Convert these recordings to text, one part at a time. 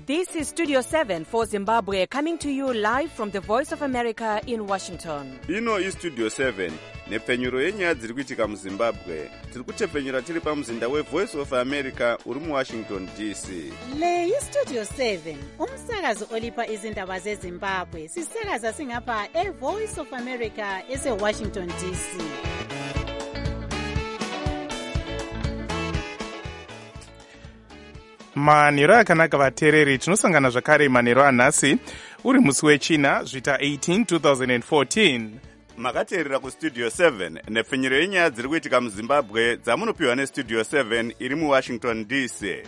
This is Studio 7 for Zimbabwe, coming to you live from the Voice of America in Washington. Ino iStudio 7 nepfenyuro yenyaya dziri kuitika muZimbabwe. Tiri kutepfenyura tiri pamuzinda weVoice of America uri muWashington DC. Le iStudio 7 umsakazo olipa izindaba zeZimbabwe. Sisakaza singapha eVoice of America eseWashington DC. manheru akanaka vateereri, tinosangana zvakare manheru anhasi uri musi wechina zvita 18 2014. Makateerera kuStudio 7 nepfenyuro yenyaya dziri kuitika muZimbabwe dzamunopiwa neStudio 7 iri muWashington DC.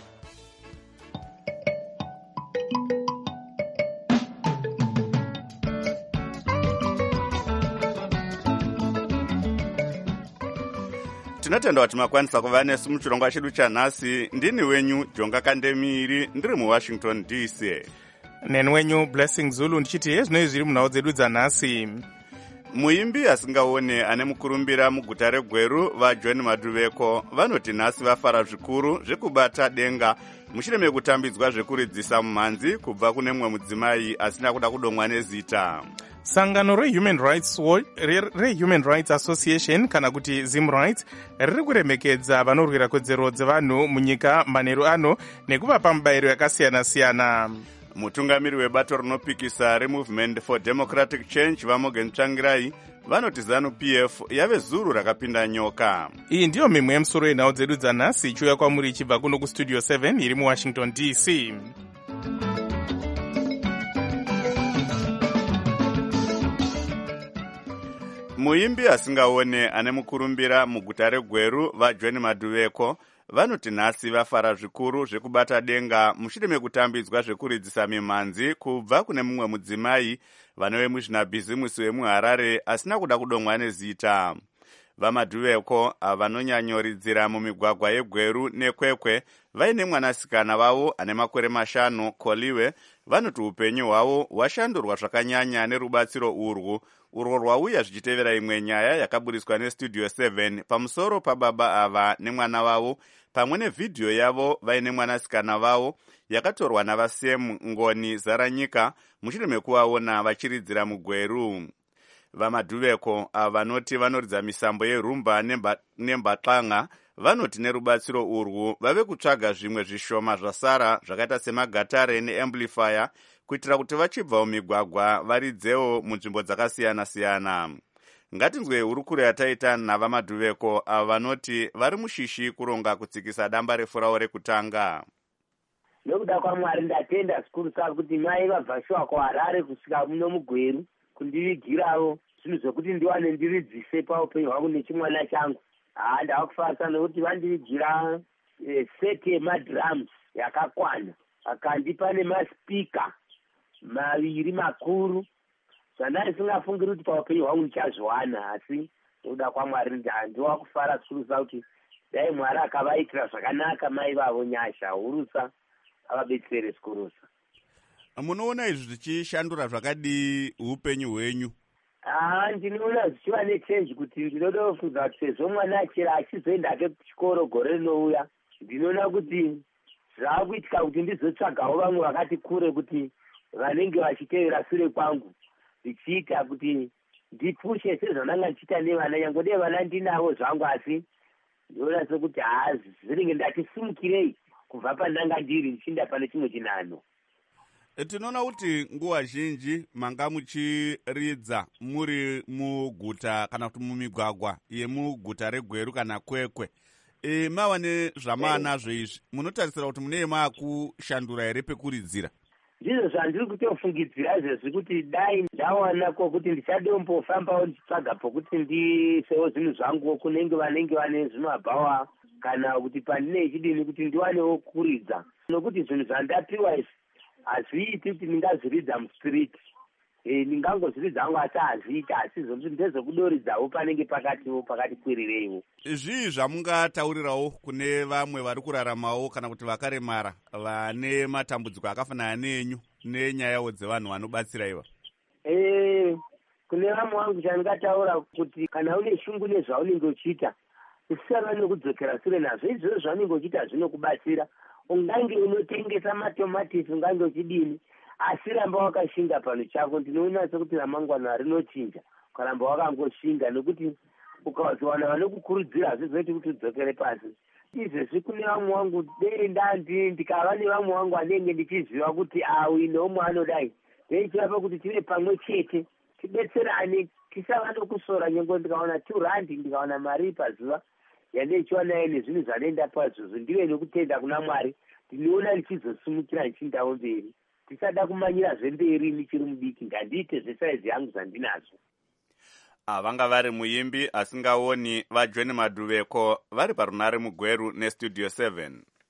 Tinotenda kuti makwanisa kuva nesu muchirongwa chedu chanhasi. Ndini wenyu Jonga Kandemiri, ndiri muWashington DC. Neni wenyu Blessing Zulu, ndichiti hezvinoi zviri munhau dzedu dzanhasi. Muimbi asingaone ane mukurumbira muguta reGweru vaJohn Maduveko vanoti nhasi vafara zvikuru zvekubata denga mushure mekutambidzwa zvekuridzisa mumhanzi kubva kune mumwe mudzimai asina kuda kudomwa nezita. Sangano reHuman Rights Association kana kuti ZimRights riri kuremekedza vanorwira kodzero dzevanhu munyika manheru ano nekuvapa mubayiro yakasiyana-siyana. Mutungamiri webato rinopikisa reMovement for Democratic Change vaMorgan Tsvangirai vanoti ZANU-PF yave zuru rakapinda nyoka. Iyi ndiyo mimwe yemusoro yenhau dzedu dzanhasi ichiuya kwamuri ichibva kuno kuStudio 7 iri muWashington DC. Muimbi asingaone ane mukurumbira muguta reGweru vaJohn Maduveko vanoti nhasi vafara zvikuru zvekubata denga mushure mekutambidzwa zvekuridzisa mimhanzi kubva kune mumwe mudzimai vanove muzvinabhizimusi wemuHarare asina kuda kudomwa nezita. VaMaduveko vanonyanyoridzira mumigwagwa yeGweru neKwekwe vaine mwanasikana vavo ane makore 5 Koliwe vanoti upenyu hwavo hwashandurwa zvakanyanya nerubatsiro urwu rwauya zvichitevera imwe nyaya yakaburiswa neStudio 7 pamusoro pababa ava nemwana wavo pamwe nevhidhiyo yavo vaine mwanasikana vavo yakatorwa navaSem Ngoni Zaranyika mushure mekuvaona vachiridzira muGweru. VaMaduveko vanoti vanoridza misambo yerumba nembatlanga vanoti nerubatsiro urwu vave kutsvaga zvimwe zvishoma zvasara zvakaita semagatare neamplifier kuitira kuti vachibva mumigwagwa varidzewo munzvimbo dzakasiyana-siyana. Ngatinzwe hurukuro yataita navaMaduveko vanoti vari mushishi kuronga kutsikisa damba refurawo rekutanga. Nokuda kwaMwari ndatenda zvikuru sa kuti mai vabvashiwa kuHarare kusvika muno muGweru kundivigirawo zvinhu zvokuti ndiwane ndiridzise paupenyu hwangu nechimwana changu. Ndavakufarisa nokuti vandivigira seti yemadrums yakakwana, akandipa nemaspika 2 makuru zvandandisingafungiri kuti paupenyu hwangu ndichazviwana, asi nokuda kwaMwari ndowakufara zvikuru sa kuti dai Mwari akavaitira zvakanaka mai vavo nyasha hurusa avabetsere zikurusa. Munoona izvi zvichishandura zvakadii upenyu hwenyu? Ndinoona zvichiva nechange kuti ndinoda kufunga kuti sezvo mwana achira achizoendake kuchikoro gore rinouya, ndinoona kuti zvaakuitika kuti ndizotsvagawo vamwe vakati kure kuti vanenge vachitevera sure kwangu, zvichiita kuti ndipushe sezvandanga ndichiita nevana yangu. Nevana ndinavo zvangu, asi ndinoona sekuti zviringe ndati simukirei kubva pandanga ndiri ndichienda pane chimwe chinhano. Tinoona kuti nguva zhinji manga muchiridza muri muguta kana kuti mumigwagwa yemuguta reGweru kana Kwekwe. Mava nezvamanazvo izvi, munotarisira kuti mune makushandura here pekuridzira? Ndizvo zvandiri kutofungidzira izvezvi kuti dai ndawana kwokuti ndichadombofambawo ndichitsvaga pokuti ndisewo zvinhu zvangu kunenge vanenge vane zvinomabhawa kana kuti pandine chidini kuti ndiwanewo kuridza, nokuti zvinhu zvandapiwa izvi hazviiti kuti ndingazviridza mustriti. Ndingangozviridza hangu asi hazviita, asi zvokuti ndezvokudoridzawo panenge pakati kwirireiwo. Zvii zvamungataurirawo kune vamwe vari kuraramawo kana kuti vakaremara vane matambudziko akafanana nenyu nenyaya dzevanhu vanobatsira iva? Kune vamwe vangu chandingataura kuti kana une shungu nezvaunenge uchiita usisava nekudzokera sure nazvo. Izvozvo zvaunenge uchiita zvinokubatsira ungange unotengesa matomatisi ungange uchidini, asi ramba wakashinga pano chako. Ndinoona sekuti ramangwana rinochinja ukaramba wakangoshinga, nekuti ukazowana vanokukurudzira hazvizoiti kuti udzokere pasi. Izvezvi kune vamwe vangu dei ndikava nevamwe vangu anenge ndichiziva kuti uyu neumwe anodai, ndeichirapa kuti tive pamwe chete tidetserane, tisava nokusora. Nyengo ndikaona 2 randi ndikaona mari pazuva yandeichiwanayo nezvinhu zvanenda pazuzu, ndive nekutenda kuna Mwari ndinoona ndichizosumukira nichindawo mberi. Tisada kumanyira zvemberi nichiri mudiki, ngandiite zvesaizi yangu zvandinazo. Vanga vari muimbi asingaoni vaJohn Maduveko vari parunare mugweru nestudio 7.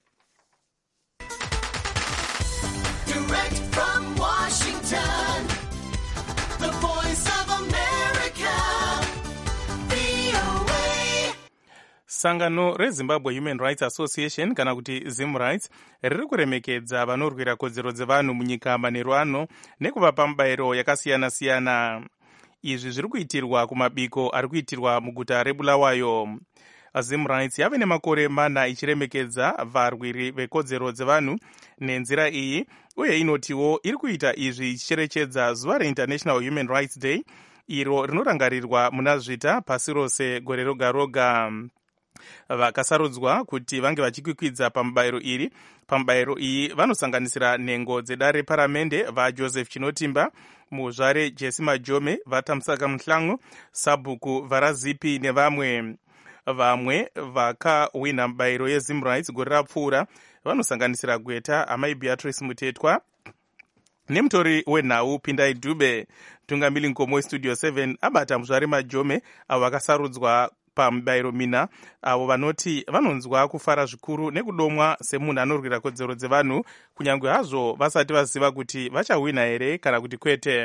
Direct from Washington, the voice of America, VOA. Sangano reZimbabwe Human Rights Association kana kuti ZimRights riri kuremekedza vanorwira kodzero dzevanhu munyika manheru ano nekuvapa mubayiro yakasiyana-siyana. Izvi zviri kuitirwa kumabiko ari kuitirwa muguta reBulawayo. ZimRights yave nemakore 4 ichiremekedza varwiri vekodzero dzevanhu nenzira iyi, uye inotiwo iri kuita izvi ichicherechedza zuva reInternational Human Rights Day, iro rinorangarirwa muna Zvita pasi rose gore roga roga. Vakasarudzwa kuti vange vachikwikwidza pamubayiro iyi vanosanganisira nhengo dzedare reparamende vaJoseph Chinotimba, muzvare Jesse Majome, vaTamsaka Mhlangu, Sabhuku Varazipi nevamwe. Vamwe vakahwina mubayiro yeZimRights gore rapfuura vanosanganisira Gweta Amai Beatrice Mutetwa nemutori wenhau Pindai Dube. Tungamili Nkomo westudio 7 abata muzvare Majome avo vakasarudzwa pamubayiro mina, avo vanoti vanonzwa kufara zvikuru nekudomwa semunhu anorwira kodzero dzevanhu, kunyange hazvo vasati vaziva kuti vachahwina here kana kuti kwete.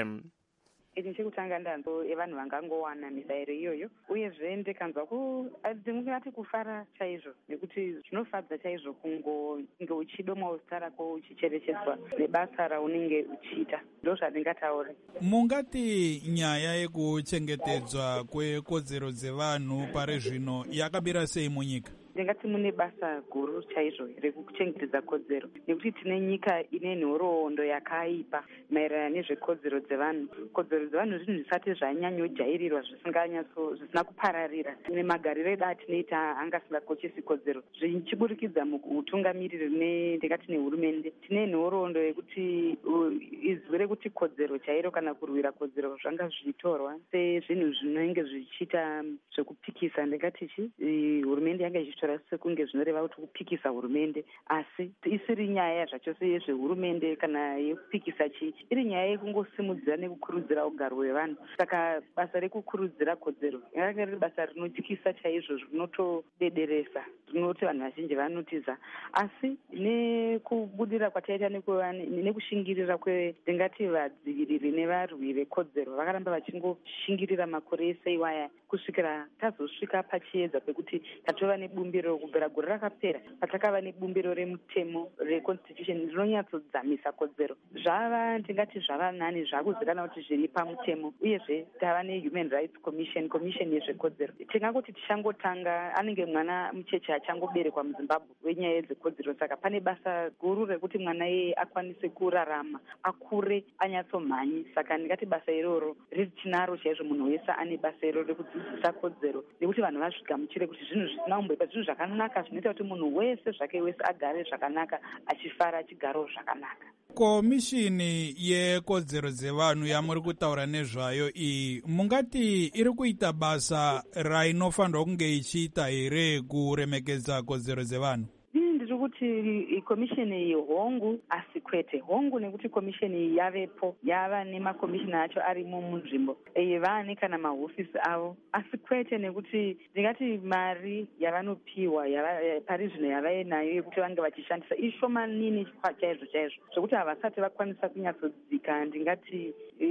Ini chekutanga ndanzo evanhu vangangowana mibayiro iyoyo, uyezve ndikanzwa ndingati kufara chaizvo, nekuti zvinofadza chaizvo kunge uchidomwa zita rako uchicherechedzwa nebasa raunenge uchiita. Ndo zvandingataura. Mungati nyaya yekuchengetedzwa kwekodzero dzevanhu pari zvino yakamira sei munyika? Ndingati mune basa guru chaizvo rekuchengetedza kodzero, nekuti tine nyika ine nhoroondo yakaipa maererano nezvekodzero dzevanhu. Kodzero dzevanhu zvinhu zvisati zvanyanyojairirwa zvisina kupararira. Nemagariro edu atinoita anga asingakoshesi kodzero, zvichiburikidza mukutungamiriri ndingati nehurumende. Tine nhoroondo yekuti izwi rekuti kodzero chairo kana kurwira kodzero zvanga zvichitorwa sezvinhu zvinenge zvichiita zvekupikisa. Ndingati hurumende yanga ichitora sekunge zvinoreva kuti kupikisa hurumende, asi isiri nyaya zvachose yezvehurumende kana yekupikisa iri nyaya yekungosimudzira nekukurudzira ugaro hwevanhu. Saka basa rekukurudzira kodzero ranga riri basa rinotyisa chaizvo, rinotodederesa, rinoti vanhu vazhinji vanotiza. Asi nekubudira kwataita nekushingirira ndingati vadziviriri nevarwi vekodzero vakaramba vachingoshingirira makore ese iwaya kusvikira tazosvika pachiedza pekuti tatova nebumbiro kubvira gore rakapera patakava nebumbiro remutemo reconstitution rinonyatsodzamisa kodzero. Ndingati zvava nani zvakuzikanwa kuti zviri pamutemo, uyezve tava nehuman rights commission yezvekodzero. Tingangoti tichangotanga, anenge mwana mucheche achangoberekwa muZimbabwe wenyaya dzekodzero, saka pane basa guru rekuti mwana iyeye akwanise kurarama, akure, anyatsomhanye. Saka ndingati basa iroro riri tinaro chaizvo, munhu wese ane basa iroro rekudzidzisa kodzero, nekuti vanhu vazvigamuchire kuti zvinhu zvisina umboipa, zvinhu zvakanaka zvinoita kuti munhu wese zvake wese agare zvakanaka, achifara, achigarawo zvakanaka. Komishini yekodzero dzevanhu yamuri kutaura nezvayo iyi, mungati iri kuita basa rainofanirwa kunge ichiita here kuremekedza kodzero dzevanhu? Ndiri kuti komishini iyi hongu, asi kwete hongu, nekuti komishini iyi yavepo, yava nemakomishina acho arimo munzvimbo, vane kana mahofisi avo, asi kwete nekuti ndingati mari yavanopiwa pari zvino yavainayo yekuti vange vachishandisa ishomanini chaizvo chaizvo, zvokuti havasati vakwanisa kunyatsodzika ndingati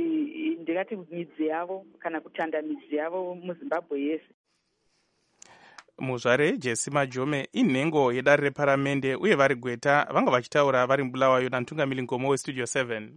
midzi yavo kana kutanda midzi yavo muZimbabwe yese. Muzvare Jesse Majome inhengo yedare reparamende, uye vari Gweta vanga vachitaura vari muBulawayo natungamili Nkomo westudio 7.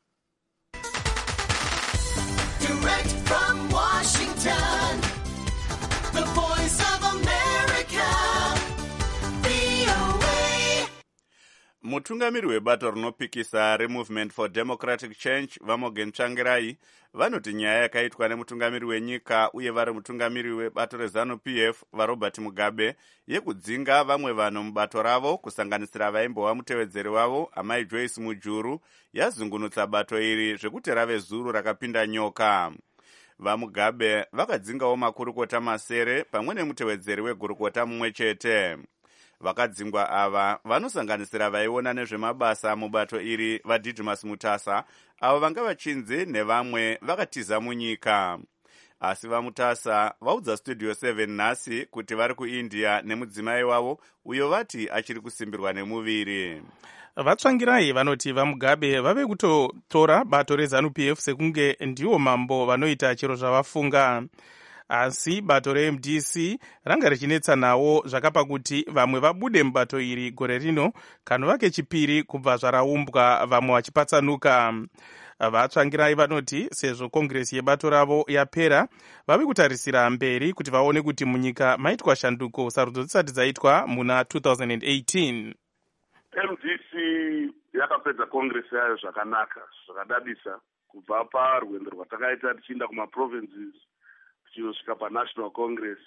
Direct from Washington, the voice of America, VOA. mutungamiri webato rinopikisa removement for democratic change vamogen tsvangirai vanoti nyaya yakaitwa nemutungamiri wenyika uye vari mutungamiri webato rezanu-pf varobert mugabe yekudzinga vamwe vanhu mubato ravo kusanganisira vaimbova mutevedzeri wavo amai Joyce Mujuru yazungunutsa bato iri zvekuti rave zuru rakapinda nyoka. VaMugabe vakadzingawo makurukota masere pamwe nemutevedzeri wegurukota mumwe chete. Vakadzingwa ava vanosanganisira vaiona nezvemabasa mubato iri vaDidmus Mutasa avo vanga vachinzi nevamwe vakatiza munyika. Asi vaMutasa vaudza Studio 7 nhasi kuti vari kuIndia nemudzimai wavo uyo vati achiri kusimbirwa nemuviri. Vatsvangirai vanoti vaMugabe vave kutotora bato rezanu-pf sekunge ndiwo mambo vanoita chero zvavafunga. Asi bato reMDC ranga richinetsa nawo zvakapa kuti vamwe vabude mubato iri gore rino kanova kechipiri kubva zvaraumbwa vamwe vachipatsanuka. Vatsvangirai vanoti sezvo kongresi yebato ravo yapera vave kutarisira mberi kuti vaone kuti munyika maitwa shanduko sarudzo dzisati dzaitwa muna 2018. MDC yakapedza kongresi yayo zvakanaka zvakadadisa kubva parwendo rwatakaita tichienda kumaprovinces tichinosvika panational congress.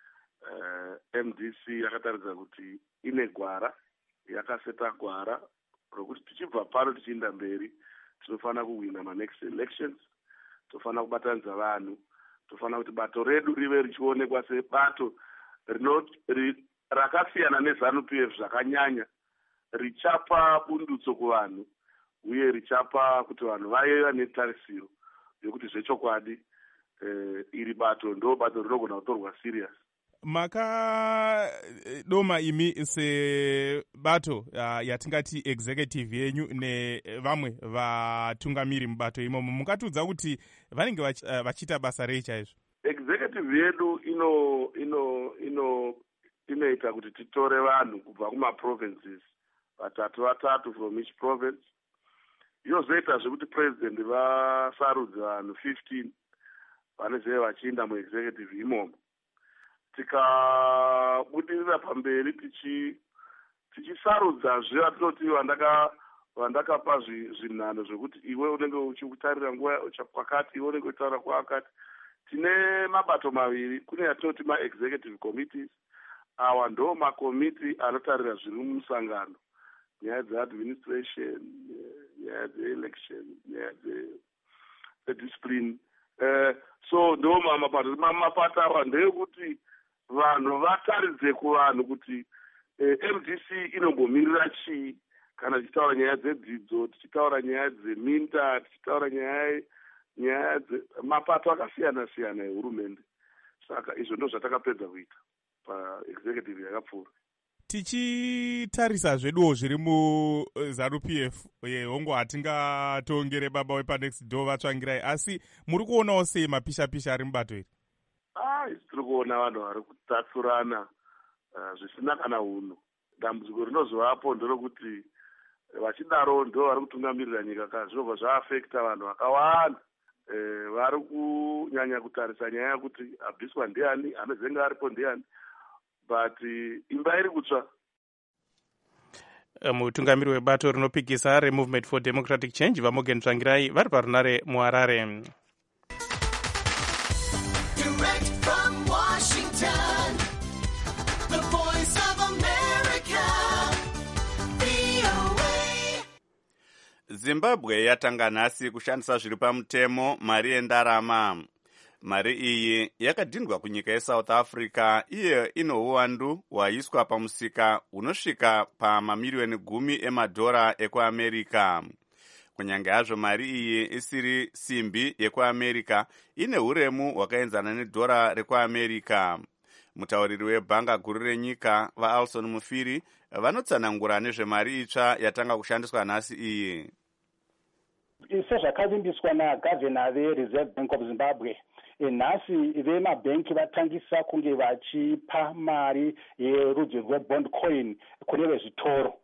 MDC yakataridza kuti ine gwara, yakaseta gwara rokuti tichibva pano tichienda mberi tinofanira kuwina manext elections, tofanira kubatanidza vanhu, tofanira kuti bato redu rive richionekwa sebato rakasiyana nezanu-pf zvakanyanya, richapa bundutso kuvanhu uye richapa kuti vanhu vaiva netarisiro yokuti zvechokwadi iri bato ndo bato rinogona kutorwa serious. Makadoma imi sebato yatingati executive yenyu nevamwe vatungamiri mubato imomo, mukatiudza kuti vanenge vachiita basa rei chaizvo? Executive yedu inoita kuti titore vanhu kubva kumaprovinces vatatu from each province. Yozoita zvekuti president vasarudza vanhu 15 vanezve vachiinda muexecutive imomo. Tikabudirira pamberi tichisarudza vatinoti vandakapa zvinhano zvekuti iwe unenge uchitarira nguva kwakati, iwe unenge uchitaura kwakati. Tine mabato maviri, kune yatinoti ma-executive committees. Awa ndo makomiti anotarira zviri mumusangano, nyaya dzeadministration, nyaya dzeelection, nyaya dzediscipline. So ndo mapato awa ndeyekuti vanhu vataridze kuvanhu kuti MDC inombomirira chii kana tichitaura nyaya dzedzidzo, tichitaura nyaya dzeminda, tichitaura nyaya mapato akasiyana siyana ehurumende. Saka izvo ndo zvatakapedza kuita paexecutive yakapfuura. Tichitarisa zveduwo zviri muzanu-pf hongu hatingatongere baba wepanext door Vatsvangirai, asi muri kuonawo sei mapisha ari mubato iri? Tiri kuona vanhu vari kutatsurana zvisina kana unhu. Dambudziko rinozovapo nderokuti vachidaro ndo vari kutungamirira nyika kana zvinobva zvaafekta vanhu vakawanda. Vari kunyanya kutarisa nyaya yekuti abviswa ndiani, anozenga aripo ndiani, but imba iri kutsva. Mutungamiri webato rinopikisa removement for democratic change vaMogen Tsvangirai vari parunare muHarare. Direct from Washington, the voice of America, VOA. Zimbabwe yatanga nhasi kushandisa zviri pamutemo mari yendarama. Mari iyi yakadhindwa kunyika yeSouth Africa, iye ino uwandu hwaiswa pamusika unosvika pamamiliyoni 10 emadhora ekuAmerica. Kunyange hazvo mari iyi isiri simbi yekuAmerica, ine huremu hwakaenzana nedhora rekuAmerica. Mutauriri webhanga guru renyika vaAlson Mufiri vanotsanangura nezvemari itsva yatanga kushandiswa nhasi iyi. Sezvakavimbiswa nagavhena veReserve Bank of Zimbabwe, nhasi vemabhenki vatangisa kunge vachipa mari yerudzi rwebond coin kune vezvitoro.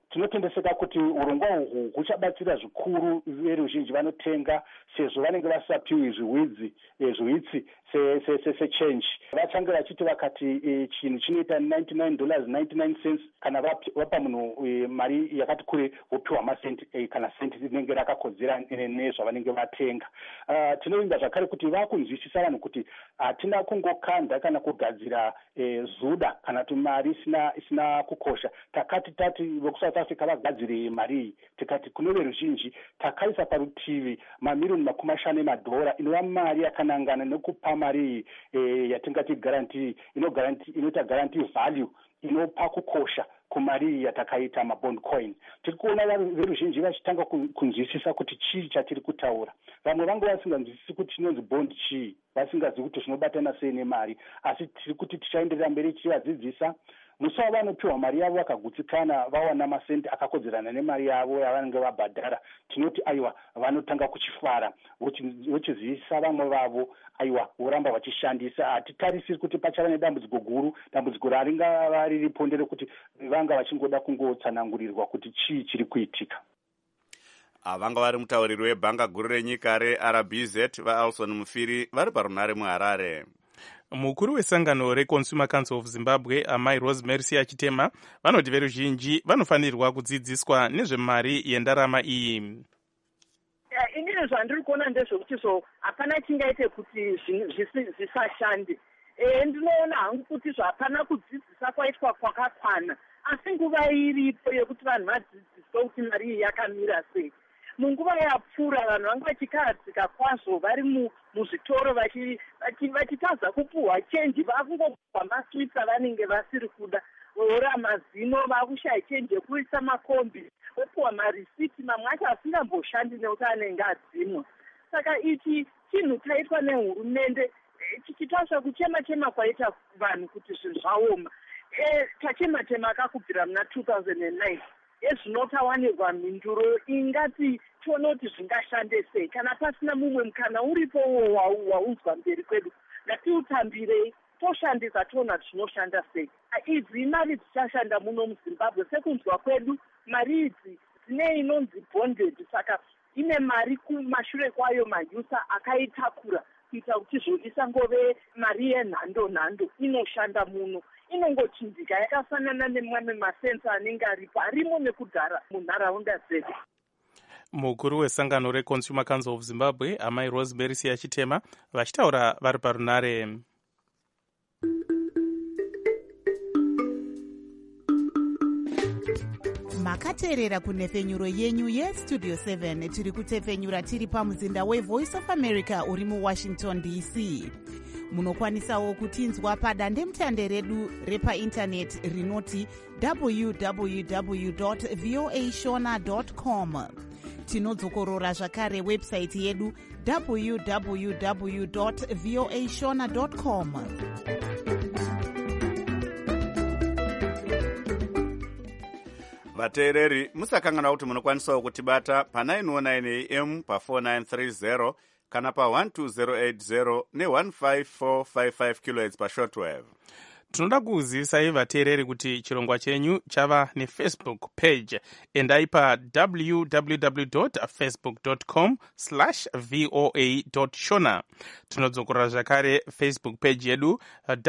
tinotendeseka kuti urongwa uhwu huchabatsira zvikuru veruzhinji vanotenga sezvo vanenge vasapiwi zviwitsi sechange. Vachange vachiti vakati chinhu chinoita $99.99 kana vapa munhu mari yakati kure vopiwa masenti kana senti rinenge rakakodzera nezvavanenge vatenga. Tinovimba zvakare kuti vakunzwisisa vanhu kuti hatina kungokanda kana kugadzira zuda kana kuti mari isina kukosha. Takati tati vokuSouth Africa vagadzire mari iyi, tikati kune veruzhinji takaisa parutivi mamiliyoni $50 inova mari yakanangana nekupa mari yatingati guarantee inoita guarantee value inopa kukosha kumari yatakaita mabond coin. Tiri kuona veruzhinji vachitanga kunzwisisa kuti chii chatiri kutaura. Vamwe vangu vasinganzwisisi kuti chinonzi bond chii, vasingazivi kuti zvinobatana sei nemari, asi tiri kuti tichaenderera mberi tichivadzidzisa. Musawa vanopiwa mari yavo vakagutsikana vawana masenti akakodzerana nemari yavo yavanenge vabhadhara, tinoti aiwa vanotanga kuchifara vochizivisa vamwe vavo aiwa voramba vachishandisa. Hatitarisiri kuti pachava nedambudziko guru, dambudziko raringava riripo nderekuti vanga vachingoda kungotsanangurirwa kuti chii chiri kuitika. Vanga vari mutauriri webhanga guru renyika reRBZ vaAlson Mufiri vari parunare muHarare. Mukuru wesangano reConsumer Council of Zimbabwe amai Rosemary Siyachitema vanoti veruzhinji vanofanirwa kudzidziswa nezvemari yendarama iyi. Inini zvandiri kuona ndezvekuti hapana chingaite kuti zvisashande. Ndinoona hangu kuti hapana kudzidzisa kwaitwa kwakakwana, asi nguva iripo yekuti vanhu vadzidziswe kuti mari iyi yakamira sei. Munguva yapfuura vanhu vanga vachikahadzika kwazvo vari muzvitoro vachitadza kupuhwa chenji, vakungopuhwa maswits avanenge vasiri kuda, voora mazino, vakushaya chenji yekuisa makombi, vopuhwa marisiti mamwe acho asingamboshandi nekuti anenge adzimwa. Saka ichi chinhu chaitwa nehurumende chichitasva kuchema kwaita vanhu kuti zvinhu zvaoma. Tachema akakubvira muna 2009. Ezvinotawanirwa mhinduro ingati tione kuti zvingashande sei. Kana pasina mumwe mukana uripo waunzwa mberi kwedu, ngatiutambirei toshandisa toona kuti zvinoshanda sei. Idzi mari dzichashanda muno muZimbabwe sekunzwa kwedu. Mari idzi dzine inonzi bonded, saka ine mari kumashure kwayo mayusa akaitakura kuita kuti isangove mari yenhando inoshanda muno. Inongochinjika yakafanana nemamwe masensa anenge arimo nekudhara munharaunda dzedu. Mukuru wesangano reConsumer Council of Zimbabwe amai Rosemary Siyachitema vachitaura vari parunare. makateerera kunhefenyuro yenyu yestudio 7 tiri kutefenyura tiri pamuzinda weVoice of America uri muWashington DC. Munokwanisawo kutinzwa padandemutande redu repaindaneti rinoti www.voashona.com. Tinodzokorora zvakare website yedu www.voashona.com. Vateereri, musakanganwa kuti munokwanisawo kutibata pa 919 AM pa 4930 kana pa 12080 ne15455 kHz pa shortwave. Tinoda kuzivisai vateereri kuti chirongwa chenyu chava neFacebook page. Endai pa www.facebook.com/voa.shona. Tinodzokorora zvakare Facebook page yedu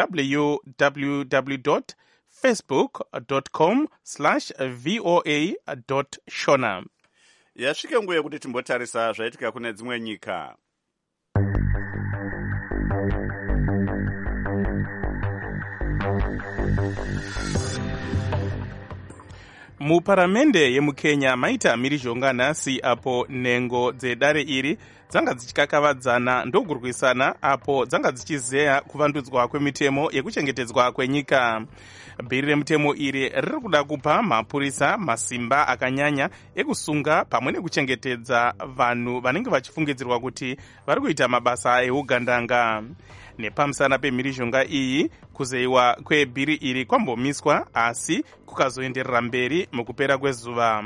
www.facebook.com/voa.shona. Yasvike nguva yekuti timbotarisa zvaitika kune dzimwe nyika. Muparamende yemuKenya maita mhirizhonga nhasi apo nhengo dzedare iri dzanga dzichikakavadzana ndokurwisana apo dzanga dzichizeya kuvandudzwa kwemitemo yekuchengetedzwa kwenyika. Bhiri remutemo iri riri kuda kupa mapurisa masimba akanyanya ekusunga pamwe nekuchengetedza vanhu vanenge vachifungidzirwa kuti vari kuita mabasa eugandanga. Nepamusana pemhirizhonga iyi, kuzeyiwa kwebhiri iri kwambomiswa asi kukazoenderera mberi mukupera kwezuva.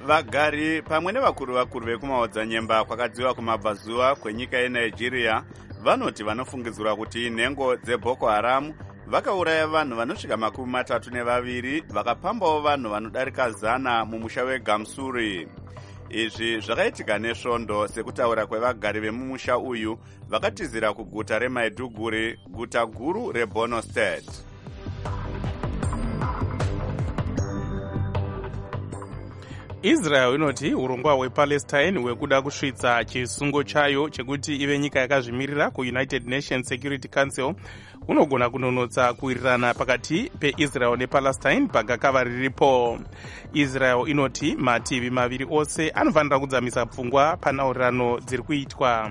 Vagari pamwe nevakuru vekumaodzanyemba kwakadziwa kumabvazuva kwenyika yeNigeria vanoti vanofungidzirwa kuti nhengo dzeboko haram vakauraya vanhu vanosvika 32 vakapambawo vanhu vanodarika 100 mumusha wegamsuri. Izvi zvakaitika nesvondo sekutaura kwevagari vemumusha uyu vakatizira kuguta reMaiduguri, guta guru reBorno State. Israel inoti urongwa hwePalestine hwekuda kusvitsa chisungo chayo chekuti ive nyika yakazvimirira kuUnited Nations Security Council unogona kunonotsa kuwirirana pakati peIsrael nePalestine pagakava riripo. Israel inoti mativi maviri ose anofanira kudzamisa pfungwa panhaurirano dziri kuitwa.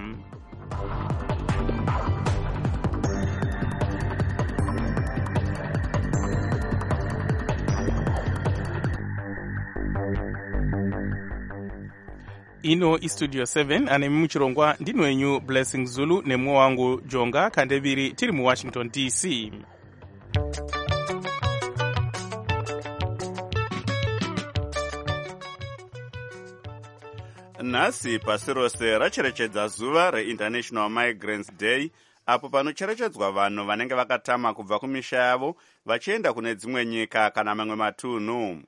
Ino iStudio 7 ane muchirongwa ndino wenyu Blessing Zulu nemwe wangu Jonga Kandeviri tiri muWashington DC. Nhasi pasi rose racherechedza zuva reInternational Migrants Day, apo panocherechedzwa vanhu vanenge vakatama kubva kumisha yavo vachienda kune dzimwe nyika kana mamwe matunhu.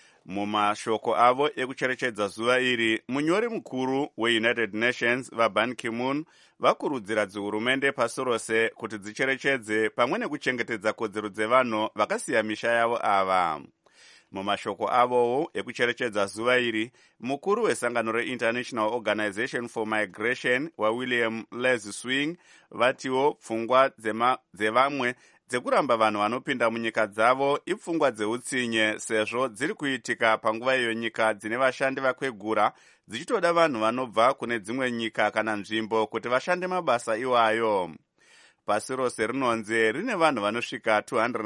Mumashoko avo ekucherechedza zuva iri, munyori mukuru weUnited Nations vaBan Ki-moon vakurudzira dzihurumende pasi rose kuti dzicherechedze pamwe nekuchengetedza kodzero dzevanhu vakasiya misha yavo ava. Mumashoko avowo ekucherechedza zuva iri, mukuru wesangano reInternational Organization for Migration waWilliam Les Swing vatiwo pfungwa dzevamwe dzekuramba vanhu vanopinda munyika dzavo ipfungwa dzeutsinye, sezvo dziri kuitika panguva iyo nyika dzine vashandi vakwegura dzichitoda vanhu vanobva kune dzimwe nyika kana nzvimbo kuti vashande mabasa iwayo. Pasi rose rinonzi rine vanhu vanosvika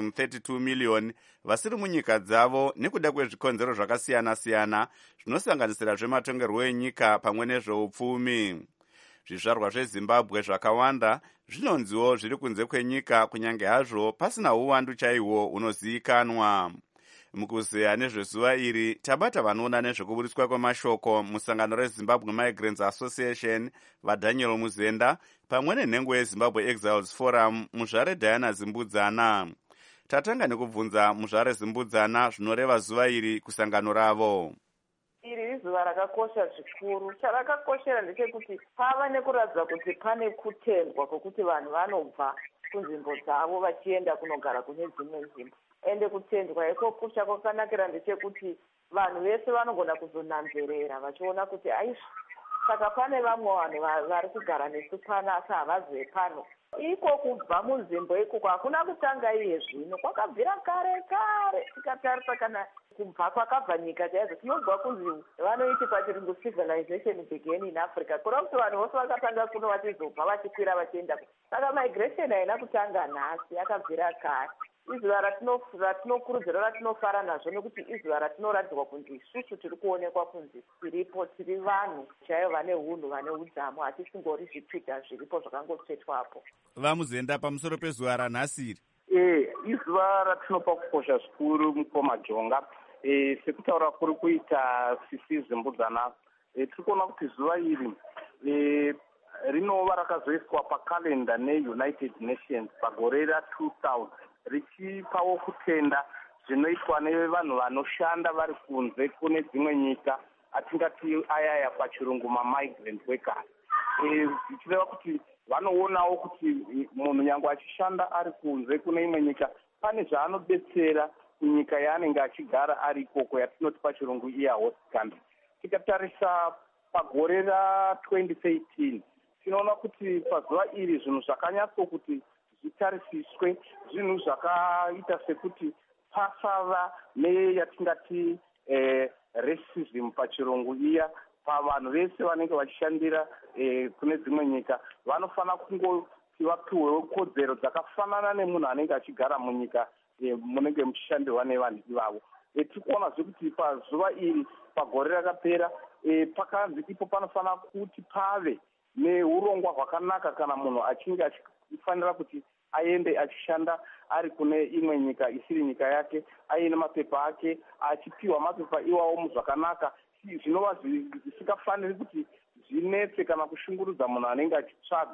232 miliyoni vasiri munyika dzavo nekuda kwezvikonzero zvakasiyana-siyana zvinosanganisira zvematongerwo enyika pamwe nezveupfumi. Zvizvarwa zveZimbabwe zvakawanda zvinonziwo zviri kunze kwenyika kunyange hazvo pasina uwandu chaihwo unozivikanwa. Mukuzeya nezvezuva iri tabata vanoona nezvekuburiswa kwemashoko musangano reZimbabwe Migrants Association vaDaniel Muzenda pamwe nenhengo yeZimbabwe Exiles Forum muzvare Diana Zimbudzana. Tatanga nekubvunza muzvare Zimbudzana zvinoreva zuva iri kusangano ravo. Iri izuva rakakosha zvikuru. Charakakoshera ndechekuti pava nekuratidza kuti pane kutendwa kwokuti vanhu vanobva kunzvimbo dzavo vachienda kunogara kune dzimwe nzvimbo. Ende kutendwa ikoko chakanakira ndechekuti vanhu vese vanogona kuzonamverera vachiona kuti aizvi saka pane vamwe vanhu vari kugara nesu pano asi havazve pano. Iko kubva munzvimbo ikoko hakuna kutanga iye zvino, kwakabvira kare kare. Tikatarisa kana kubva kwakabva nyika chaidzo tinobva kunzi vanoiti pachirungu civilization began in Africa, kureva kuti vanhu vose vakatanga kuno vachizobva vachikwira vachienda. Saka migration haina kutanga nhasi, yakabvira kare. Izuva ratinokurudzira ratinofara nazvo nekuti izuva ratinoratidzwa kunzi isusu tiri kuonekwa kunzi tiripo, tiri vanhu chaivo vane unhu vane udzamu, hatisingori zvipika zviripo zvakangotsvetwapo. Vamuzenda pamusoro pezuva ranhasi iri. Izuva ratinopa kukosha zvikuru mukoma Jonga. Sekutaura kuri kuita Sisi Zimbudzana, tiri kuona kuti zuva iri rinova rakazoiswa pakalenda neUnited Nations pagore ra2000 richipawo kutenda zvinoitwa nevanhu vanoshanda vari kunze kune dzimwe nyika atingati ayaya pachirungu mamigrant workers. Zvichireva kuti vanoonawo kuti munhu nyange achishanda ari kunze kune imwe nyika pane zvaanobetsera kunyika yaanenge achigara ari ikoko yatinoti pachirungu iya host country. Tikatarisa pagore ra2013 tinoona kuti pazuva iri zvinhu zvakanyatso kuti zvitarisiswe, zvinhu zvakaita sekuti pasava neyatingati racism pachirungu iya pavanhu vese vanenge vachishandira kune dzimwe nyika vanofanira kungoti vapiwewo kodzero dzakafanana nemunhu anenge achigara munyika munenge muchishandirwa nevanhu ivavo. Tiri kuonazve kuti pazuva iri pagore rakapera pakanzi ipo panofanira kuti pave neurongwa hwakanaka kana munhu achinge achifanira kuti aende achishanda ari kune imwe nyika isiri nyika yake, aine mapepa ake, achipiwa mapepa iwawo muzvakanaka, zvinova zvisingafaniri kuti zvinetse kana kushungurudza munhu anenge achitsvaga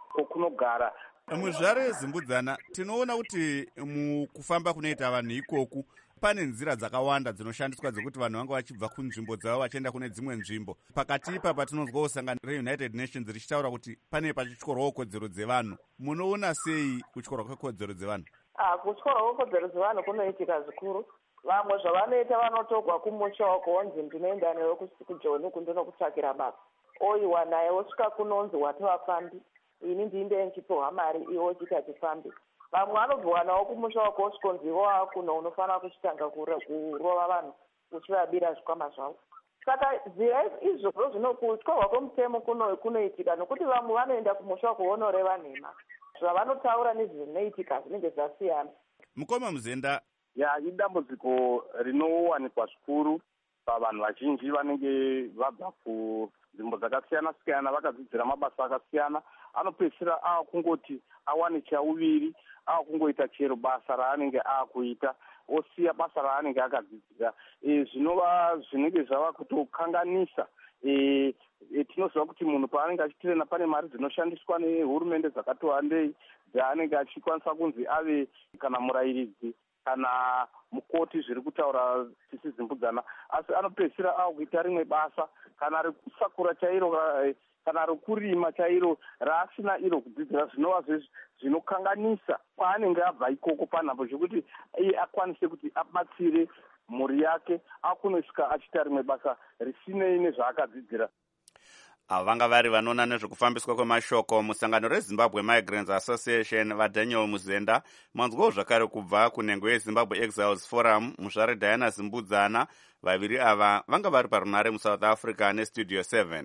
kunogara. Muzvare Zimbudzana tinoona kuti mukufamba kunoita vanhu ikoku pane nzira dzakawanda dzinoshandiswa dzekuti vanhu vanga vachibva kunzvimbo dzavo vachienda kune dzimwe nzvimbo. Pakati ipa patinonzwa usangano reUnited Nations richitaura kuti pane pachityorwawo kodzero dzevanhu. Munoona sei kutyorwa kwekodzero dzevanhu? Kutyorwa kwekodzero dzevanhu kunoitika zvikuru. Vamwe zvavanoita vanotogwa kumusha wako wonzi ndinoenda newe kujoni kundinokutsvakira basa. Oiwa naye wosvika kunonzi watovafambi. Ini ndinde nchipiwa mari iwo chita chifambi. Vamwe vanobva nawo kumusha wako wosvikonzi iwo akuno unofanira kuchitanga kurova vanhu uchivabira zvikwama zvavo. Saka nzira izvozvo zvinokutyorwa kwemutemo kunoitika nokuti vamwe vanoenda kumusha wako vonoreva nhema. Zvavanotaura nezvinoitika zvinenge zvasiyana. Mukoma Muzenda, idambudziko rinowanikwa zvikuru pavanhu vazhinji vanenge vabva kunzvimbo dzakasiyana-siyana vakadzidzira mabasa akasiyana, anopedzisira akungoti awane chauviri, akungoita chero basa raanenge akuita, osiya basa raanenge akadzidzira. Zvinova zvinenge zvava kutokanganisa. Tinoziva kuti munhu paanenge achitirena pane mari dzinoshandiswa nehurumende dzakatowandei dzaanenge achikwanisa kunzi ave kana murayiridzi kana mukoti zviri kutaura Sisi Zimbudzana, asi anopedzisira akuita rimwe basa kana rekusakura chairo kana rekurima chairo raasina iro kudzidzira. Zvinova zvinokanganisa kwaanenge abva ikoko panhambo zvekuti iye akwanise kuti abatsire mhuri yake, akunosvika achiita rimwe basa risinei nezvaakadzidzira. Vanga vari vanoona nezvekufambiswa kwemashoko musangano reZimbabwe Migrants Association vaDaniel Muzenda. Mwanzwawo zvakare kubva kunhengo yeZimbabwe Exiles Forum muzvare Diana Zimbudzana. Vaviri ava vanga vari parunare muSouth Africa neStudio 7.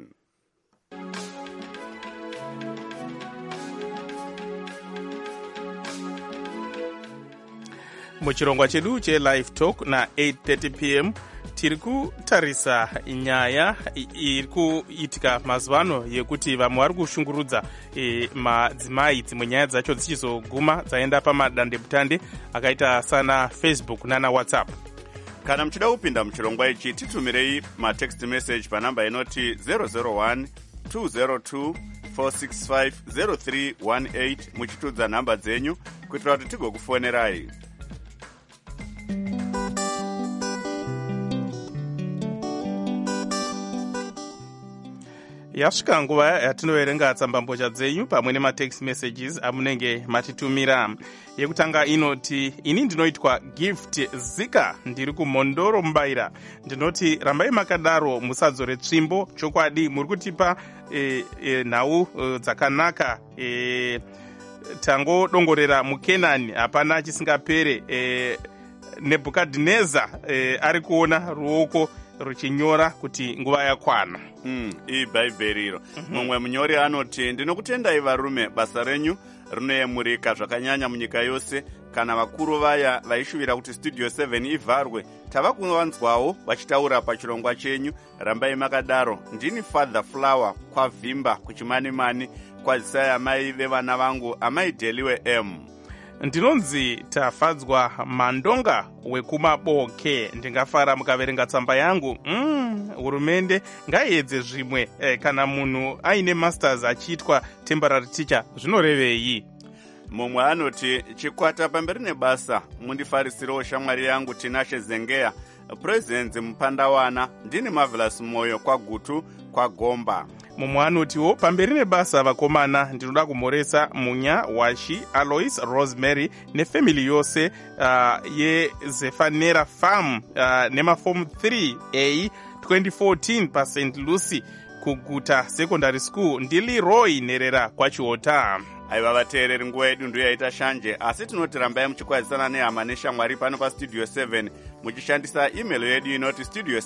Muchirongwa chedu cheLive Talk na 8:30 p.m. tiri kutarisa nyaya iri kuitika mazuvano yekuti vamwe vari kushungurudza madzimai, dzimwe nyaya dzacho dzichizoguma dzaenda pamadandemutande akaita sana Facebook nana WhatsApp. Kana muchida kupinda muchirongwa ichi titumirei matext message panamba inoti 001 202 465 0318 muchitudza nhamba dzenyu kuitira kuti tigokufonerai. Yasvika nguva yatinoverenga tsambambocha dzenyu pamwe nematext messages amunenge matitumira. Yekutanga inoti, ini ndinoitwa Gift Zika, ndiri kuMondoro Mbaira. Ndinoti rambai makadaro musadzore tsvimbo, chokwadi muri kutipa nhau dzakanaka. Tangodongorera muKenani hapana chisingapere. Nebukadneza ari kuona ruoko ruchinyora kuti nguva yakwana. Ibhaibheri iro. Mumwe munyori anoti, ndinokutendai varume, basa renyu rinoyemurika zvakanyanya munyika yose. Kana vakuru vaya vaishuvira kuti Studio 7 ivharwe, tava kuvanzwawo vachitaura pachirongwa chenyu. Rambai makadaro. Ndini Father Flower kwaVimba kuChimanimani, kwazisai amai vevana vangu, amai Deliwe M. Ndinonzi Tafadzwa Mandonga wekumaboke. Ndingafara mukaverenga tsamba yangu. Hurumende ngaiedze zvimwe kana munhu aine masters achiitwa temporary teacher zvinorevei. Mumwe anoti, chikwata pamberi nebasa, mundifarisirewo shamwari yangu Tinashe Zengeya, Presence Mupandawana, ndini Marvelous Moyo kwaGutu kwaGomba. Mumwe anotiwo, pamberi nebasa vakomana, ndinoda kumhoresa Munya, Washi, Alois, Rosemary nefamily yose yeZefanera Farm nemaform 3A 2014 paSt. Lucy kuguta secondary school. Ndili Roy Nerera kwaChiota. Aiva vateereri, nguva yedu ndiyo yaita shanje, asi tinoti rambai muchikwazisana nehama neshamwari pano paStudio 7 muchishandisa email yedu inoti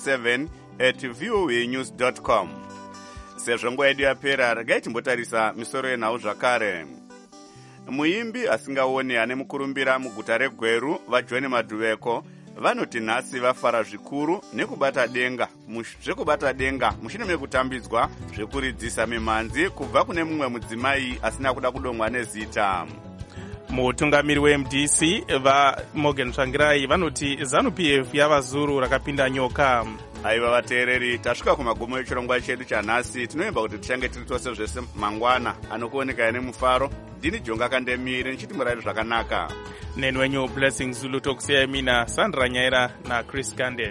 studio7@voanews.com. Sezvo nguva yedu yapera, regai timbotarisa misoro yenhau zvakare. Muimbi asingaoni ane mukurumbira muguta reGweru vaJoni Maduveko vanoti nhasi vafara zvikuru nekubata denga mushure mekutambidzwa zvekuridzisa mimhanzi kubva kune mumwe mudzimai asina kuda kudomwa nezita. Mutungamiri weMDC vaMorgan Tsvangirai vanoti ZANU-PF yava zuru rakapinda nyoka. aiva vateereri, tasvika kumagumo echirongwa chedu chanhasi. Tinovimba kuti tichange tiri tose zvese mangwana anokuonekai nemufaro. Ndini Jonga Kandemire nichiti murayiro zvakanaka. Neni wenyu Blessing Zulu tokusiyai mina Sandra Nyaira naChris Gande.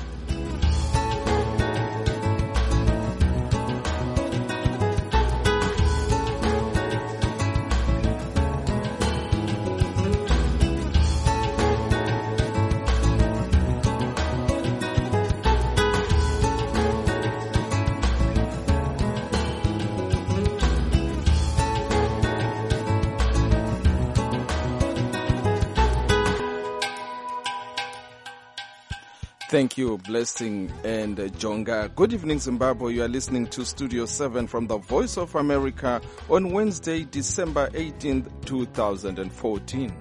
Thank you, Blessing and Jonga. Good evening, Zimbabwe. You are listening to Studio 7 from the Voice of America on Wednesday, December 18th, 2014.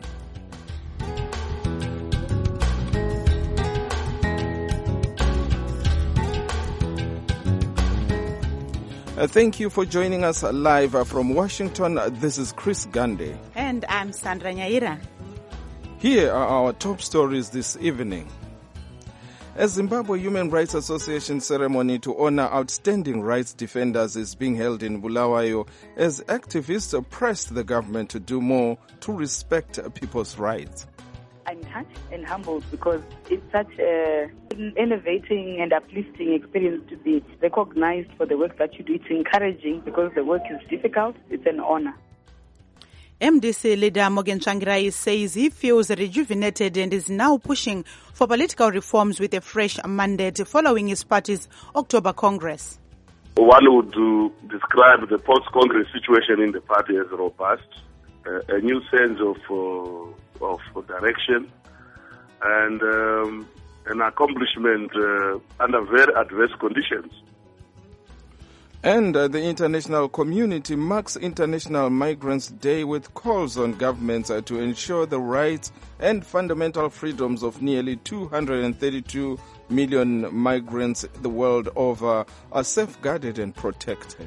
Thank you for joining us live from Washington. This is Chris Gande. And I'm Sandra Nyaira. Here are our top stories this evening. A Zimbabwe Human Rights Association ceremony to honor outstanding rights defenders is being held in Bulawayo as activists press the government to do more to respect people's rights. I'm touched and humbled because it's such an elevating and uplifting experience to be recognized for the work that you do. It's encouraging because the work is difficult. It's an honor. MDC leader Morgan Tsvangirai says he feels rejuvenated and is now pushing for political reforms with a fresh mandate following his party's October Congress. One would describe the post-Congress situation in the party as robust, a new sense of direction, and an accomplishment under very adverse conditions. And the international community marks International Migrants' Day with calls on governments to ensure the rights and fundamental freedoms of nearly 232 million migrants the world over are safeguarded and protected.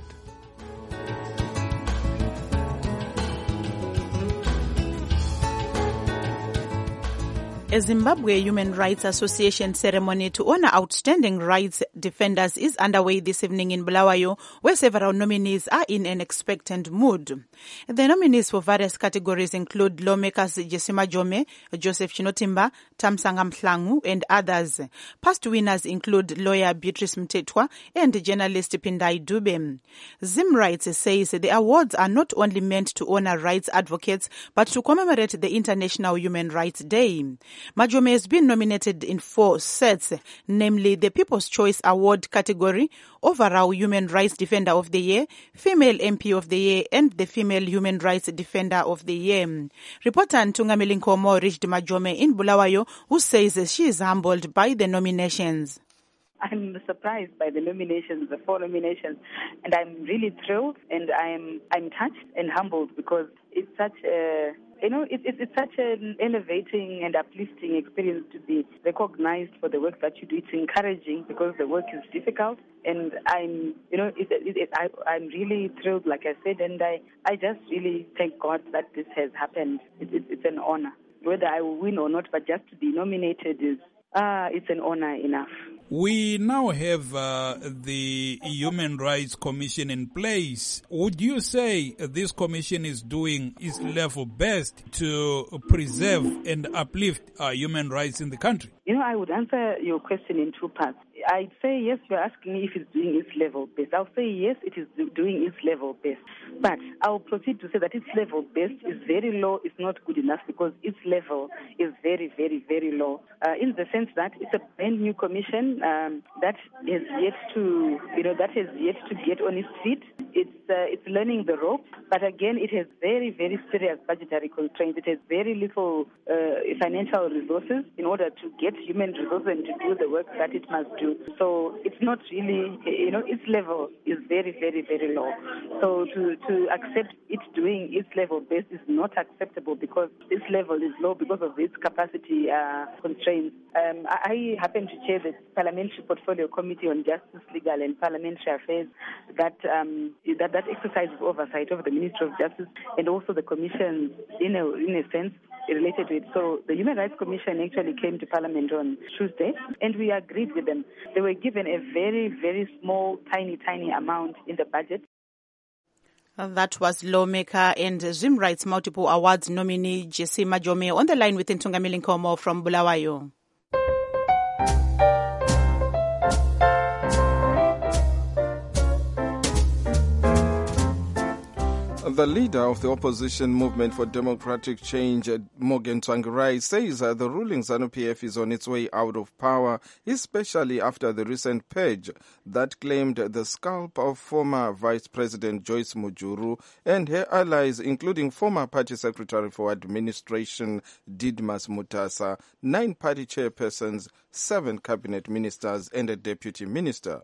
A Zimbabwe Human Rights Association ceremony to honor outstanding rights defenders is underway this evening in Bulawayo, where several nominees are in an expectant mood. The nominees for various categories include lawmakers Jesima Jome, Joseph Chinotimba, Tamsanga Mhlangu, and others. Past winners include lawyer Beatrice Mtetwa and journalist Pindai Dube. Zim Rights says the awards are not only meant to honor rights advocates, but to commemorate the International Human Rights Day. Majome has been nominated in 4 sets, namely the People's Choice Award category, Overall Human Rights Defender of the Year, Female MP of the Year, and the Female Human Rights Defender of the Year. Reporter Ntungamili Nkomo reached Majome in Bulawayo, who says she is humbled by the nominations. I'm surprised by the nominations, the 4 nominations, and I'm really thrilled and I'm touched and humbled because it's such a it's such an elevating and uplifting experience to be recognized for the work that you do. It's encouraging because the work is difficult, and I'm really thrilled, like I said, and I just really thank God that this has happened. It's an honor, whether I will win or not, but just to be nominated is it's an honor enough. We now have the Human Rights Commission in place. Would you say this commission is doing its level best to preserve and uplift human rights in the country? I would answer your question in 2 parts. I'd say yes, you're asking me if it's doing its level best. I'll say yes, it is doing its level best. But I'll proceed to say that its level best is very low, it's not good enough because its level is very, very, very low. In the sense that it's a brand new commission that has yet to, get on its feet. It's learning the ropes, but again, it has very, very serious budgetary constraints. It has very little financial resources in order to get human resources and to do the work that it must do. So it's not really, its level is very, very, very low. So to accept it doing its level best is not acceptable because its level is low because of its capacity constraints. I happen to chair the Parliamentary Portfolio Committee on Justice, Legal and Parliamentary Affairs that exercises oversight over the Ministry of Justice and also the Commission in a sense related to it. So the Human Rights Commission actually came to Parliament on Tuesday, and we agreed with them. They were given a very, very small, tiny amount in the budget. That was lawmaker and Zim Rights Multiple Awards nominee Jesse Majome on the line with Ntungamili Nkomo from Bulawayo. The leader of the opposition movement for democratic change, Morgan Tsvangirai, says the ruling ZANU-PF is on its way out of power, especially after the recent purge that claimed the scalp of former Vice President Joyce Mujuru and her allies, including former Party Secretary for Administration Didmas Mutasa, 9 party chairpersons, 7 cabinet ministers, and a deputy minister.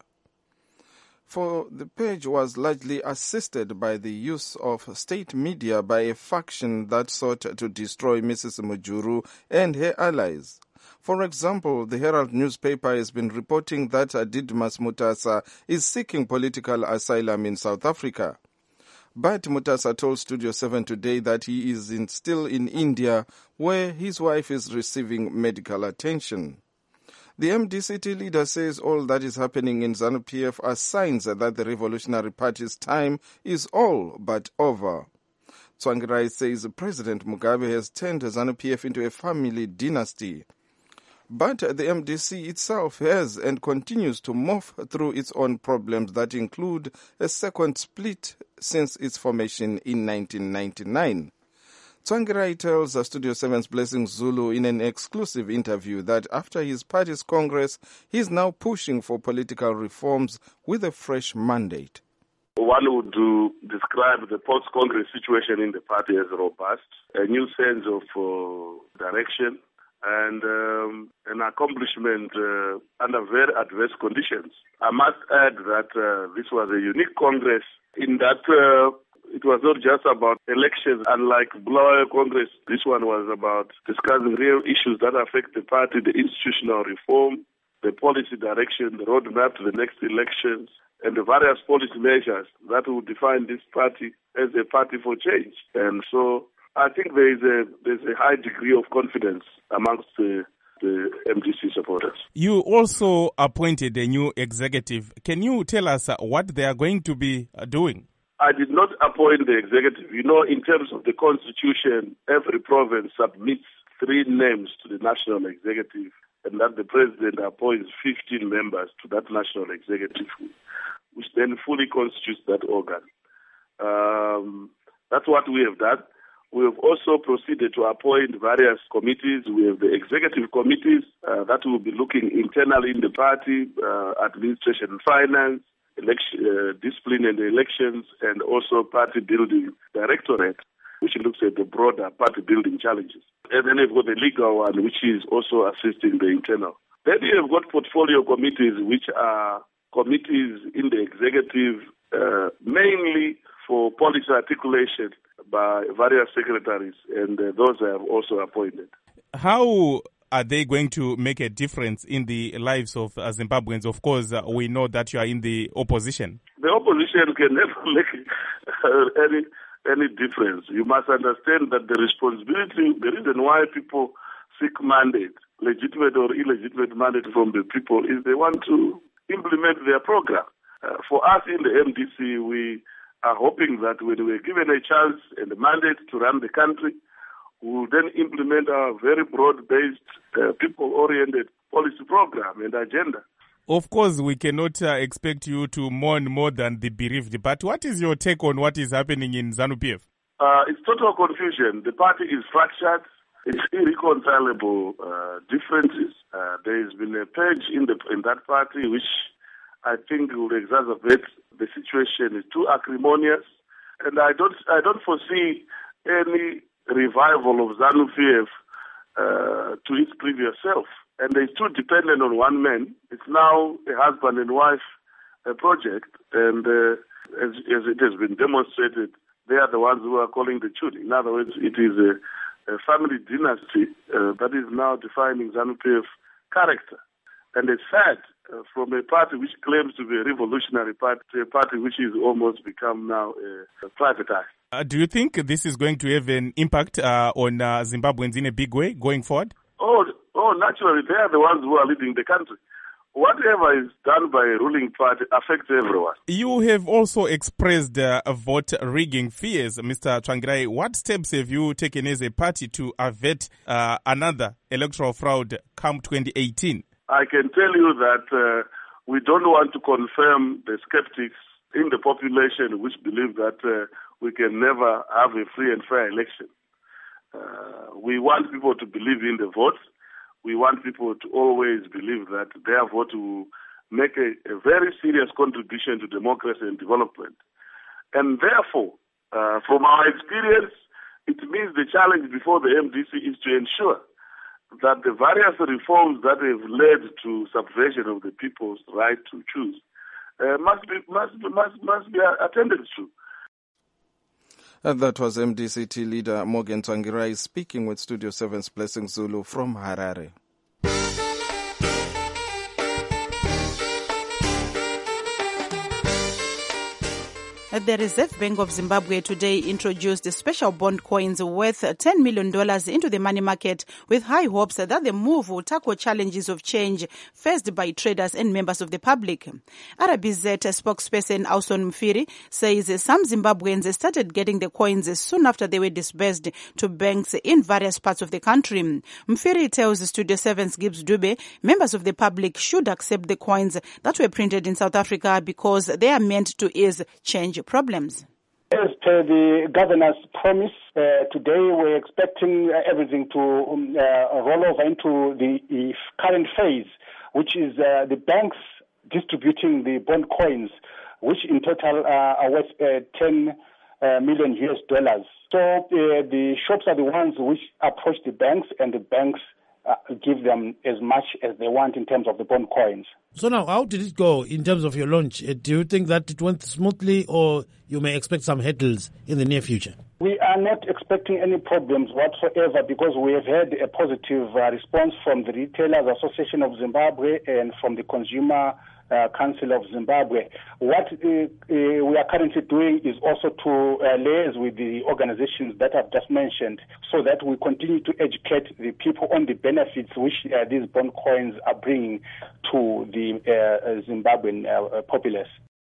For the purge was largely assisted by the use of state media by a faction that sought to destroy Mrs. Mujuru and her allies. For example, the Herald newspaper has been reporting that Didmas Mutasa is seeking political asylum in South Africa. But Mutasa told Studio 7 today that he is still in India, where his wife is receiving medical attention. The MDC leader says all that is happening in ZANU-PF are signs that the Revolutionary Party's time is all but over. Tsvangirai says President Mugabe has turned ZANU-PF into a family dynasty. But the MDC itself has and continues to morph through its own problems that include a second split since its formation in 1999. Tsvangirai tells Studio 7's Blessing Zulu in an exclusive interview that after his party's congress, he is now pushing for political reforms with a fresh mandate. One would describe the post-congress situation in the party as robust, a new sense of direction, and an accomplishment under very adverse conditions. I must add that this was a unique congress in that it was not just about elections. Unlike Bulawayo Congress, this one was about discussing real issues that affect the party, the institutional reform, the policy direction, the roadmap to the next elections, and the various policy measures that will define this party as a party for change. And so I think there's a high degree of confidence amongst the MDC supporters. You also appointed a new executive. Can you tell us what they are going to be doing? I did not appoint the executive. You know, in terms of the constitution, every province submits 3 names to the national executive, and that the president appoints 15 members to that national executive, which then fully constitutes that organ. That's what we have done. We have also proceeded to appoint various committees. We have the executive committees that will be looking internally in the party, administration and finance, discipline and elections, and also party building directorate, which looks at the broader party building challenges. And then you've got the legal one, which is also assisting the internal. Then you've got portfolio committees, which are committees in the executive, mainly for policy articulation by various secretaries, and those I have also appointed. How are they going to make a difference in the lives of Zimbabweans? Of course, we know that you are in the opposition. The opposition can never make any difference. You must understand that the responsibility, the reason why people seek mandate, legitimate or illegitimate mandate from the people, is they want to implement their program. For us in the MDC, we are hoping that when we're given a chance and a mandate to run the country, we will then implement our very broad-based, people-oriented policy program and agenda. Of course, we cannot expect you to mourn more than the bereaved, but what is your take on what is happening in ZANU-PF? It's total confusion. The party is fractured. It's irreconcilable differences. There has been a purge in that party, which I think will exacerbate the situation. Is too acrimonious, and I don't foresee any revival of ZANU-PF to its previous self. And it's too dependent on one man. It's now a husband and wife project, and as it has been demonstrated, they are the ones who are calling the tune. In other words, it is a family dynasty that is now defining ZANU-PF character. And it's sad from a party which claims to be a revolutionary party to a party which is almost become now privatized. Do you think this is going to have an impact on Zimbabweans in a big way going forward? Oh, naturally, they are the ones who are leading the country. Whatever is done by a ruling party affects everyone. You have also expressed vote rigging fears, Mr. Tsvangirai. What steps have you taken as a party to avert another electoral fraud come 2018? I can tell you that we don't want to confirm the skeptics in the population which believe that we can never have a free and fair election. We want people to believe in the votes. We want people to always believe that their vote will make a very serious contribution to democracy and development. And therefore, from our experience, it means the challenge before the MDC is to ensure that the various reforms that have led to subversion of the people's right to choose must be attended to. That was MDCT leader Morgan Tsvangirai speaking with Studio 7's Blessing Zulu from Harare. The Reserve Bank of Zimbabwe today introduced special bond coins worth $10 million into the money market with high hopes that the move will tackle challenges of change faced by traders and members of the public. RBZ spokesperson Ausson Mfiri says some Zimbabweans started getting the coins soon after they were disbursed to banks in various parts of the country. Mfiri tells Studio 7's Gibbs Dube members of the public should accept the coins that were printed in South Africa because they are meant to ease change problems. As per the governor's promise, today we're expecting everything to roll over into the current phase, which is the banks distributing the bond coins, which in total are worth $10 million US. So the shops are the ones which approach the banks, and the banks give them as much as they want in terms of the bond coins. So now, how did it go in terms of your launch? Do you think that it went smoothly, or you may expect some hurdles in the near future? We are not expecting any problems whatsoever because we have had a positive response from the Retailers Association of Zimbabwe and from the Consumer Council of Zimbabwe. What we are currently doing is also to liaise with the organizations that I've just mentioned so that we continue to educate the people on the benefits which these bond coins are bringing to the Zimbabwean populace.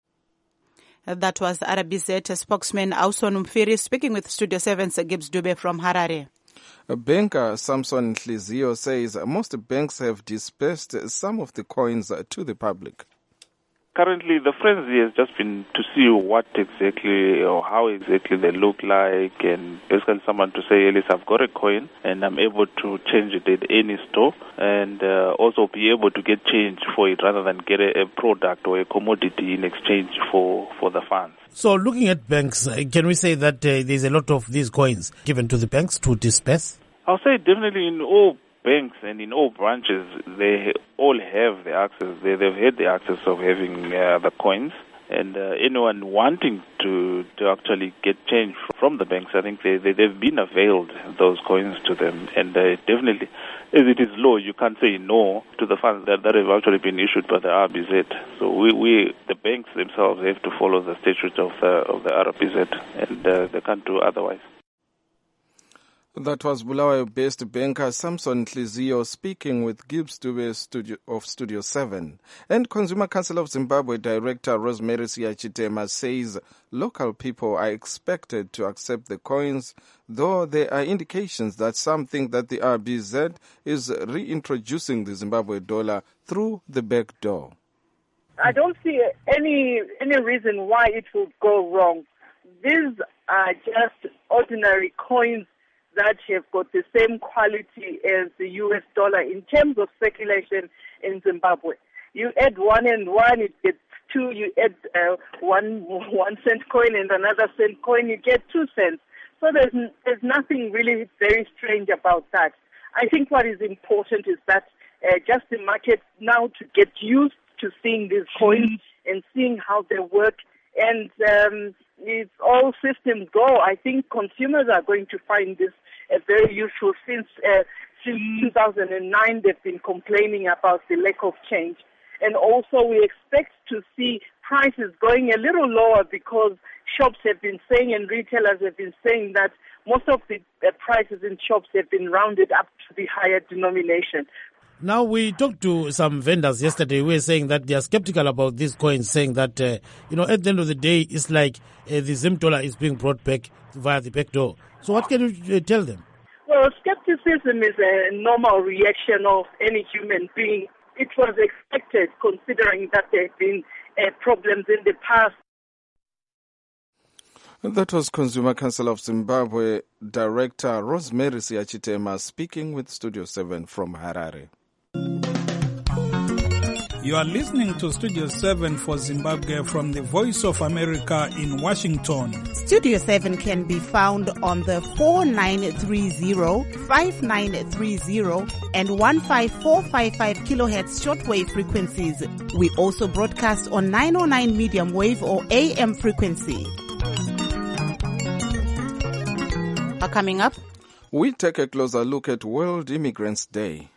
That was RBZ spokesman Ausson Mfiri speaking with Studio 7's Gibbs Dube from Harare. Banker Samson Hlizio says most banks have dispersed some of the coins to the public. Currently, the frenzy has just been to see what exactly or how exactly they look like, and basically someone to say, Ellis, I've got a coin and I'm able to change it at any store, and also be able to get change for it rather than get a product or a commodity in exchange for the funds. So looking at banks, can we say that there's a lot of these coins given to the banks to disperse? I'll say definitely in all banks and in all branches, they all have the access. They've had the access of having the coins. And anyone wanting to actually get change from the banks, I think they've been availed those coins to them. And definitely, as it is law, you can't say no to the funds that have actually been issued by the RBZ. So the banks themselves have to follow the statutes of the RBZ, and they can't do otherwise. That was Bulawayo-based banker Samson Hlizio speaking with Gibbs Dube of Studio 7. And Consumer Council of Zimbabwe Director Rosemary Siyachitema says local people are expected to accept the coins, though there are indications that some think that the RBZ is reintroducing the Zimbabwe dollar through the back door. I don't see any reason why it would go wrong. These are just ordinary coins that have got the same quality as the US dollar in terms of circulation in Zimbabwe. You add 1 and 1, it gets 2. You add 1 cent coin and another cent coin, you get 2 cents. So there's nothing really very strange about that. I think what is important is that just the market now to get used to seeing these coins and seeing how they work, and it's all systems go. I think consumers are going to find this very useful. Since 2009, they've been complaining about the lack of change. And also we expect to see prices going a little lower because shops have been saying and retailers have been saying that most of the prices in shops have been rounded up to the higher denomination. Now, we talked to some vendors yesterday who were saying that they are skeptical about these coins, saying that, at the end of the day, it's like the Zim dollar is being brought back via the back door. So what can you tell them? Well, skepticism is a normal reaction of any human being. It was expected considering that there have been problems in the past. That was Consumer Council of Zimbabwe Director Rosemary Siachitema speaking with Studio 7 from Harare. You are listening to Studio 7 for Zimbabwe from the Voice of America in Washington. Studio 7 can be found on the 4930, 5930 and 15455 kilohertz shortwave frequencies. We also broadcast on 909 medium wave or AM frequency. Coming up, we take a closer look at World Immigrants Day.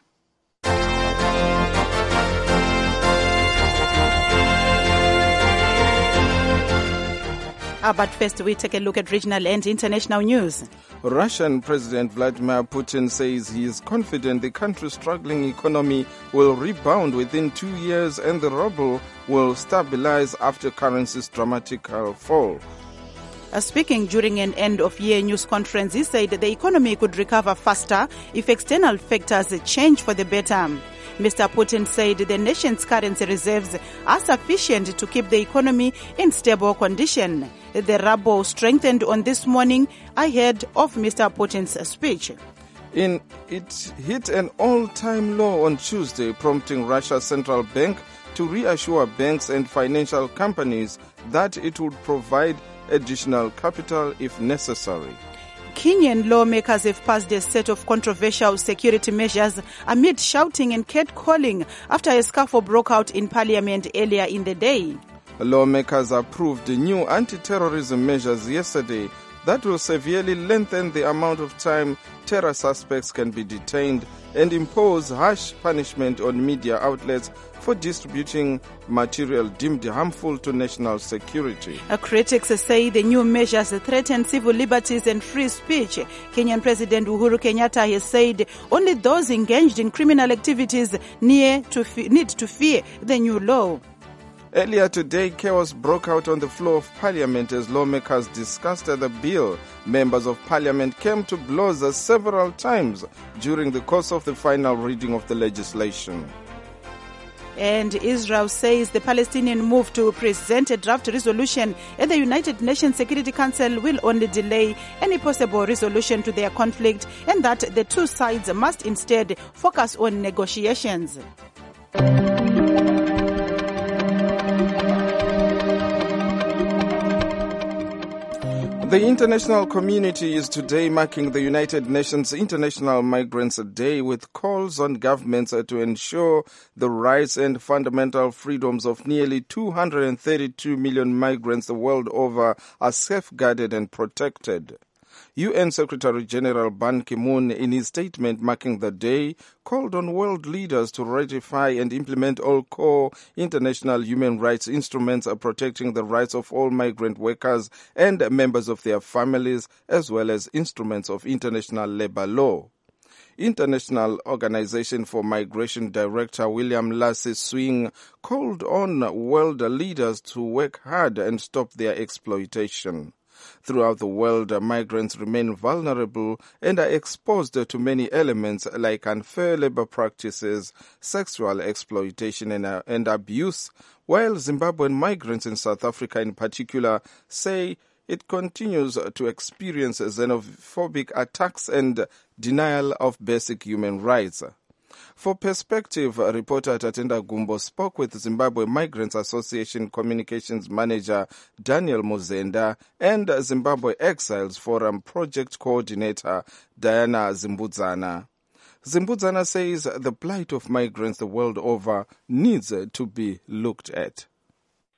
But first, we take a look at regional and international news. Russian President Vladimir Putin says he is confident the country's struggling economy will rebound within 2 years and the ruble will stabilize after currency's dramatic fall. Speaking during an end-of-year news conference, he said the economy could recover faster if external factors change for the better. Mr. Putin said the nation's currency reserves are sufficient to keep the economy in stable condition. The ruble strengthened on this morning ahead of Mr. Putin's speech. It hit an all-time low on Tuesday, prompting Russia's central bank to reassure banks and financial companies that it would provide additional capital if necessary. Kenyan lawmakers have passed a set of controversial security measures amid shouting and catcalling after a scuffle broke out in parliament earlier in the day. Lawmakers approved new anti-terrorism measures yesterday that will severely lengthen the amount of time terror suspects can be detained and impose harsh punishment on media outlets for distributing material deemed harmful to national security. Critics say the new measures threaten civil liberties and free speech. Kenyan President Uhuru Kenyatta has said only those engaged in criminal activities need to fear the new law. Earlier today, chaos broke out on the floor of Parliament as lawmakers discussed the bill. Members of Parliament came to blows several times during the course of the final reading of the legislation. And Israel says the Palestinian move to present a draft resolution at the United Nations Security Council will only delay any possible resolution to their conflict, and that the two sides must instead focus on negotiations. The international community is today marking the United Nations International Migrants Day with calls on governments to ensure the rights and fundamental freedoms of nearly 232 million migrants the world over are safeguarded and protected. UN Secretary General Ban Ki-moon, in his statement marking the day, called on world leaders to ratify and implement all core international human rights instruments protecting the rights of all migrant workers and members of their families, as well as instruments of international labor law. International Organization for Migration Director William Lassie Swing called on world leaders to work hard and stop their exploitation. Throughout the world, migrants remain vulnerable and are exposed to many elements like unfair labor practices, sexual exploitation and abuse, while Zimbabwean migrants in South Africa in particular say it continues to experience xenophobic attacks and denial of basic human rights. For perspective, reporter Tatenda Gumbo spoke with Zimbabwe Migrants Association Communications Manager Daniel Muzenda and Zimbabwe Exiles Forum Project Coordinator Diana Zimbudzana. Zimbudzana says the plight of migrants the world over needs to be looked at.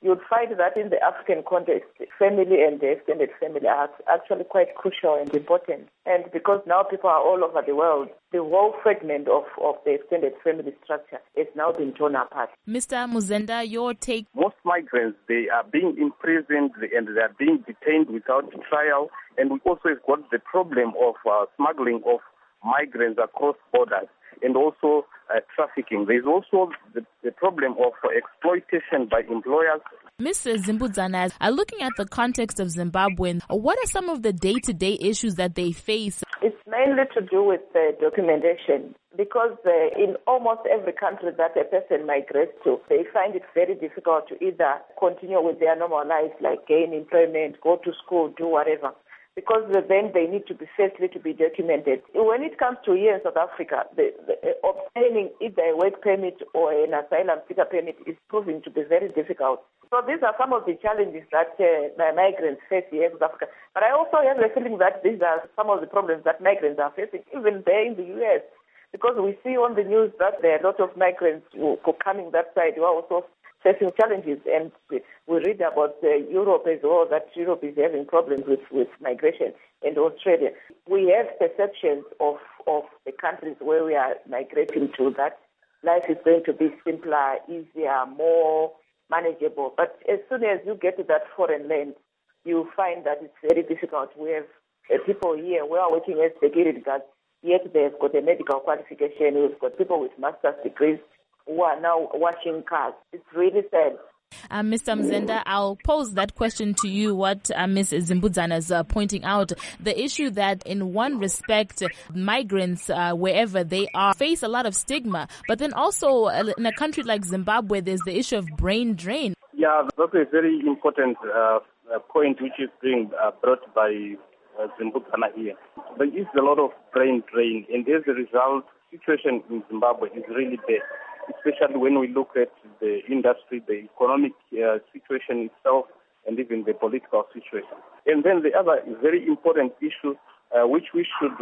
you'd find that in the African context, family and the extended family are actually quite crucial and important. And because now people are all over the world, the whole fragment of the extended family structure has now been torn apart. Mr. Muzenda, your take? Most migrants, they are being imprisoned and they are being detained without trial. And we also have got the problem of smuggling of migrants across borders and also trafficking. There's also the problem of exploitation by employers. Mr. Zimbudzana, looking at the context of Zimbabwe, what are some of the day-to-day issues that they face? It's mainly to do with documentation, because in almost every country that a person migrates to, they find it very difficult to either continue with their normal life, like gain employment, go to school, do whatever, because then they need to be firstly to be documented. When it comes to here in South Africa, obtaining either a work permit or an asylum seeker permit is proving to be very difficult. So these are some of the challenges that migrants face here in South Africa. But I also have the feeling that these are some of the problems that migrants are facing even there in the U.S., because we see on the news that there are a lot of migrants who are coming that side who are also facing challenges, and we read about Europe as well, that Europe is having problems with migration, and Australia. We have perceptions of the countries where we are migrating to, that life is going to be simpler, easier, more manageable. But as soon as you get to that foreign land, you find that it's very difficult. We have people here who are working as security guards, yet they've got a medical qualification. We've got people with master's degrees who are now washing cars. It's really sad. Mr. Mzenda, I'll pose that question to you, what Ms. Zimbudzana is pointing out. The issue that in one respect, migrants, wherever they are, face a lot of stigma. But then also in a country like Zimbabwe, there's the issue of brain drain. Yeah, that's a very important point which is being brought by Zimbudzana here. There is a lot of brain drain, and as a result, the situation in Zimbabwe is really bad, especially when we look at the industry, the economic situation itself, and even the political situation. And then the other very important issue which we should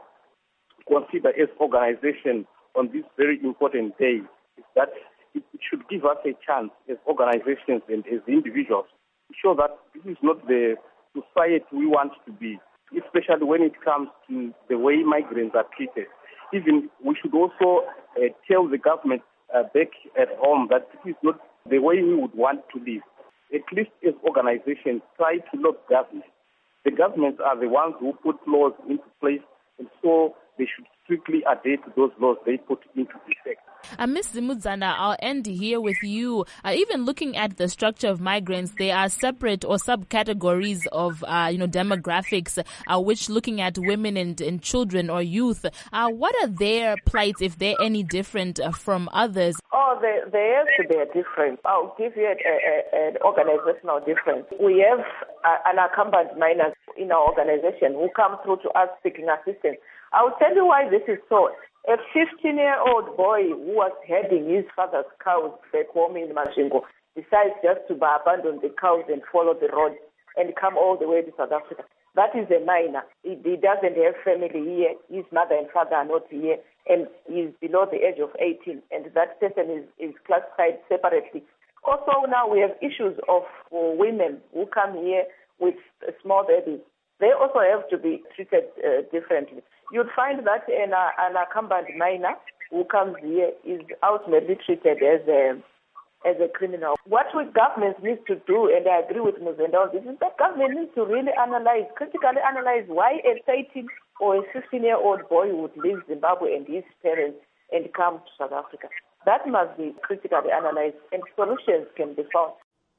consider as organization on this very important day is that it should give us a chance as organizations and as individuals to show that this is not the society we want to be, especially when it comes to the way migrants are treated. Even we should also tell the government back at home that this is not the way we would want to live. At least as organizations, try to look government. The governments are the ones who put laws into place, and so they should strictly adhere to those laws they put into effect. Ms. Zimbudzana, I'll end here with you. Even looking at the structure of migrants, there are separate or subcategories of demographics, which looking at women and children or youth. What are their plights, if they're any different from others? Oh, there has to be a difference. I'll give you an organizational difference. We have unaccompanied minors in our organization who come through to us seeking assistance. I'll tell you why this is so. A 15-year-old boy who was herding his father's cows back home in Masvingo decides just to abandon the cows and follow the road and come all the way to South Africa. That is a minor. He doesn't have family here. His mother and father are not here, and he's below the age of 18, and that person is classified separately. Also, now we have issues of women who come here with small babies. They also have to be treated differently. You'd find that an unaccompanied minor who comes here is ultimately treated as a criminal. What governments need to do, and I agree with Muzenda on this, is that government needs to really critically analyze why a 13 or a 15-year-old boy would leave Zimbabwe and his parents and come to South Africa. That must be critically analyzed, and solutions can be found.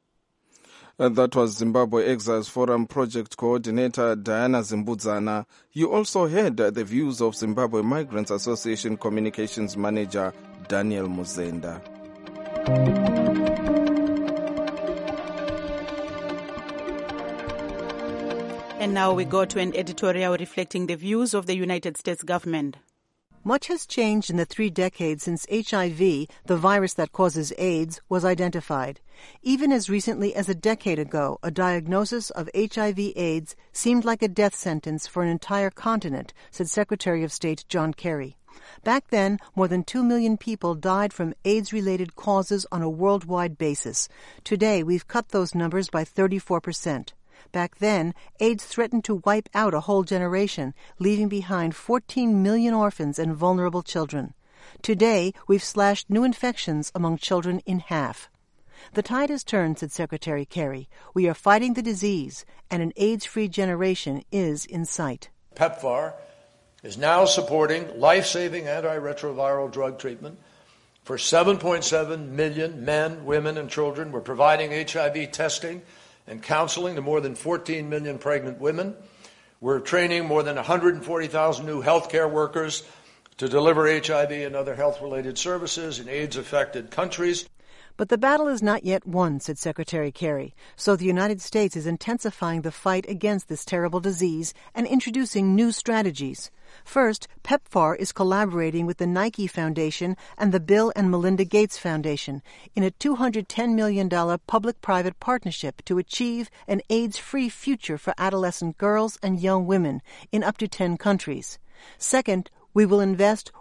That was Zimbabwe Exiles Forum Project Coordinator Diana Zimbudzana. You also heard the views of Zimbabwe Migrants Association Communications Manager Daniel Muzenda. And now we go to an editorial reflecting the views of the United States government. Much has changed in the 3 decades since HIV, the virus that causes AIDS, was identified. Even as recently as a decade ago, a diagnosis of HIV/AIDS seemed like a death sentence for an entire continent, said Secretary of State John Kerry. Back then, more than 2 million people died from AIDS-related causes on a worldwide basis. Today, we've cut those numbers by 34%. Back then, AIDS threatened to wipe out a whole generation, leaving behind 14 million orphans and vulnerable children. Today, we've slashed new infections among children in half. The tide has turned, said Secretary Kerry. We are fighting the disease, and an AIDS-free generation is in sight. PEPFAR is now supporting life-saving antiretroviral drug treatment for 7.7 million men, women, and children. We're providing HIV testing and counseling to more than 14 million pregnant women. We're training more than 140,000 new healthcare workers to deliver HIV and other health-related services in AIDS-affected countries. But the battle is not yet won, said Secretary Kerry, so the United States is intensifying the fight against this terrible disease and introducing new strategies. First, PEPFAR is collaborating with the Nike Foundation and the Bill and Melinda Gates Foundation in a $210 million public-private partnership to achieve an AIDS-free future for adolescent girls and young women in up to 10 countries. Second, we will invest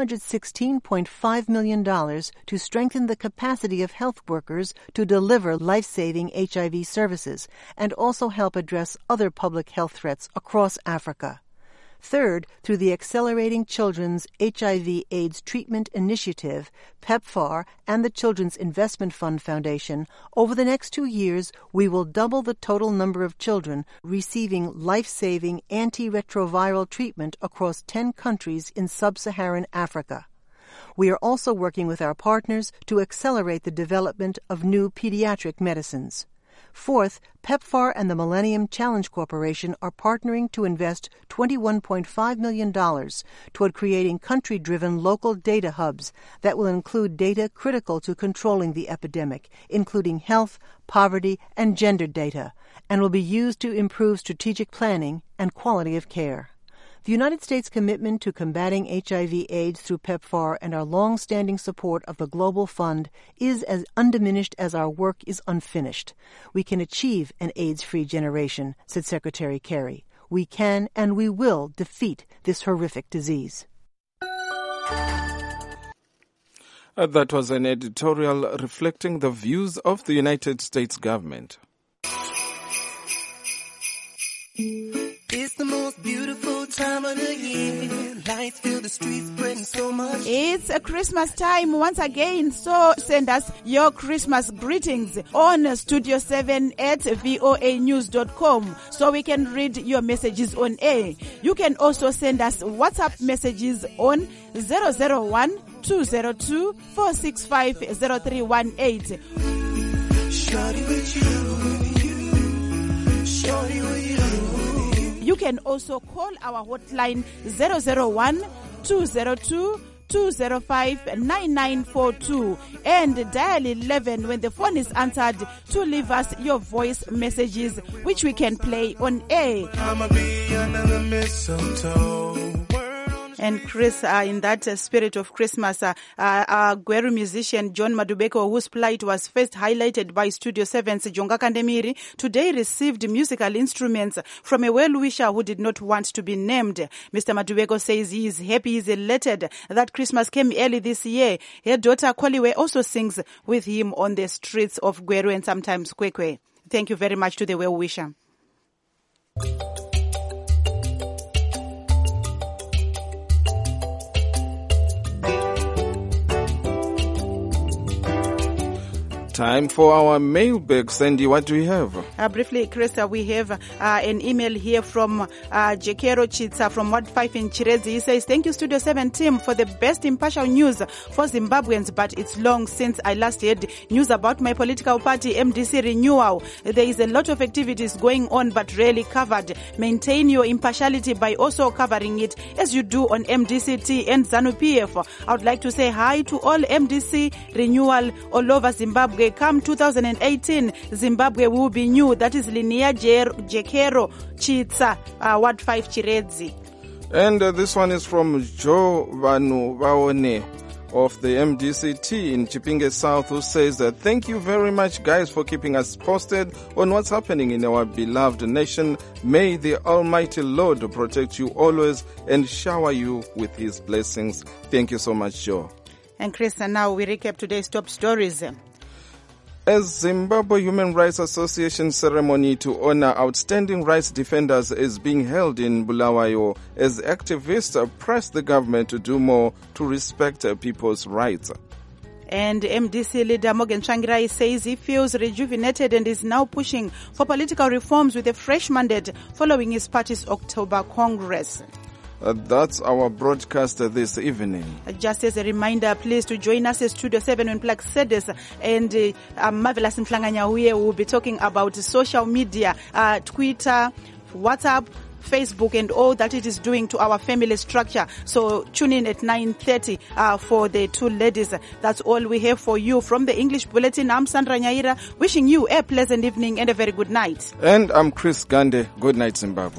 $116.5 million to strengthen the capacity of health workers to deliver life-saving HIV services and also help address other public health threats across Africa. Third, through the Accelerating Children's HIV/AIDS Treatment Initiative, PEPFAR, and the Children's Investment Fund Foundation, over the next 2 years, we will double the total number of children receiving life-saving antiretroviral treatment across 10 countries in sub-Saharan Africa. We are also working with our partners to accelerate the development of new pediatric medicines. Fourth, PEPFAR and the Millennium Challenge Corporation are partnering to invest $21.5 million toward creating country-driven local data hubs that will include data critical to controlling the epidemic, including health, poverty, and gender data, and will be used to improve strategic planning and quality of care. The United States' commitment to combating HIV/AIDS through PEPFAR and our long-standing support of the Global Fund is as undiminished as our work is unfinished. We can achieve an AIDS-free generation, said Secretary Kerry. We can and we will defeat this horrific disease. That was an editorial reflecting the views of the United States government. It's the most beautiful time of the year. Lights fill the streets, spreading so much. It's a Christmas time once again, so send us your Christmas greetings on Studio 7 at voanews.com so we can read your messages on air. You can also send us WhatsApp messages on 001-202-465-0318. Shorty with you, shorty with you. You can also call our hotline 001-202-205-9942 and dial 11 when the phone is answered to leave us your voice messages, which we can play on air. I'ma be under the mistletoe. And Chris, in that spirit of Christmas, our Gweru musician John Madubeko, whose plight was first highlighted by Studio 7's Jonga Kandemiri, today received musical instruments from a well-wisher who did not want to be named. Mr. Madubeko says he is happy, he is elated that Christmas came early this year. Her daughter Koliwe also sings with him on the streets of Gweru and sometimes Kwekwe. Thank you very much to the well-wisher. Time for our mailbag. Sandy, what do we have? Briefly, Chris, we have an email here from Jekero Chitsa from Ward 5 in Chirezi. He says, thank you, Studio 7 team, for the best impartial news for Zimbabweans, but it's long since I last heard news about my political party, MDC Renewal. There is a lot of activities going on, but rarely covered. Maintain your impartiality by also covering it as you do on MDCT and ZANU-PF. I would like to say hi to all MDC Renewal all over Zimbabwe. Come 2018, Zimbabwe will be new. That is Linnea Jekero Chitsa, Ward 5 Chirezi. And this one is from Joe Vanu Vaone of the MDCT in Chipinge South, who says that thank you very much, guys, for keeping us posted on what's happening in our beloved nation. May the Almighty Lord protect you always and shower you with his blessings. Thank you so much, Joe. And Chris, and now we recap today's top stories. As Zimbabwe Human Rights Association ceremony to honor outstanding rights defenders is being held in Bulawayo, as activists press the government to do more to respect people's rights. And MDC leader Morgan Tsvangirai says he feels rejuvenated and is now pushing for political reforms with a fresh mandate following his party's October Congress. That's our broadcast this evening. Just as a reminder, please to join us at Studio 7 when Black Sedes and Marvelous Mflanganyahuye will be talking about social media, Twitter, WhatsApp, Facebook, and all that it is doing to our family structure. So tune in at 9:30 for the two ladies. That's all we have for you from the English Bulletin. I'm Sandra Nyaira, wishing you a pleasant evening and a very good night. And I'm Chris Gande. Good night, Zimbabwe.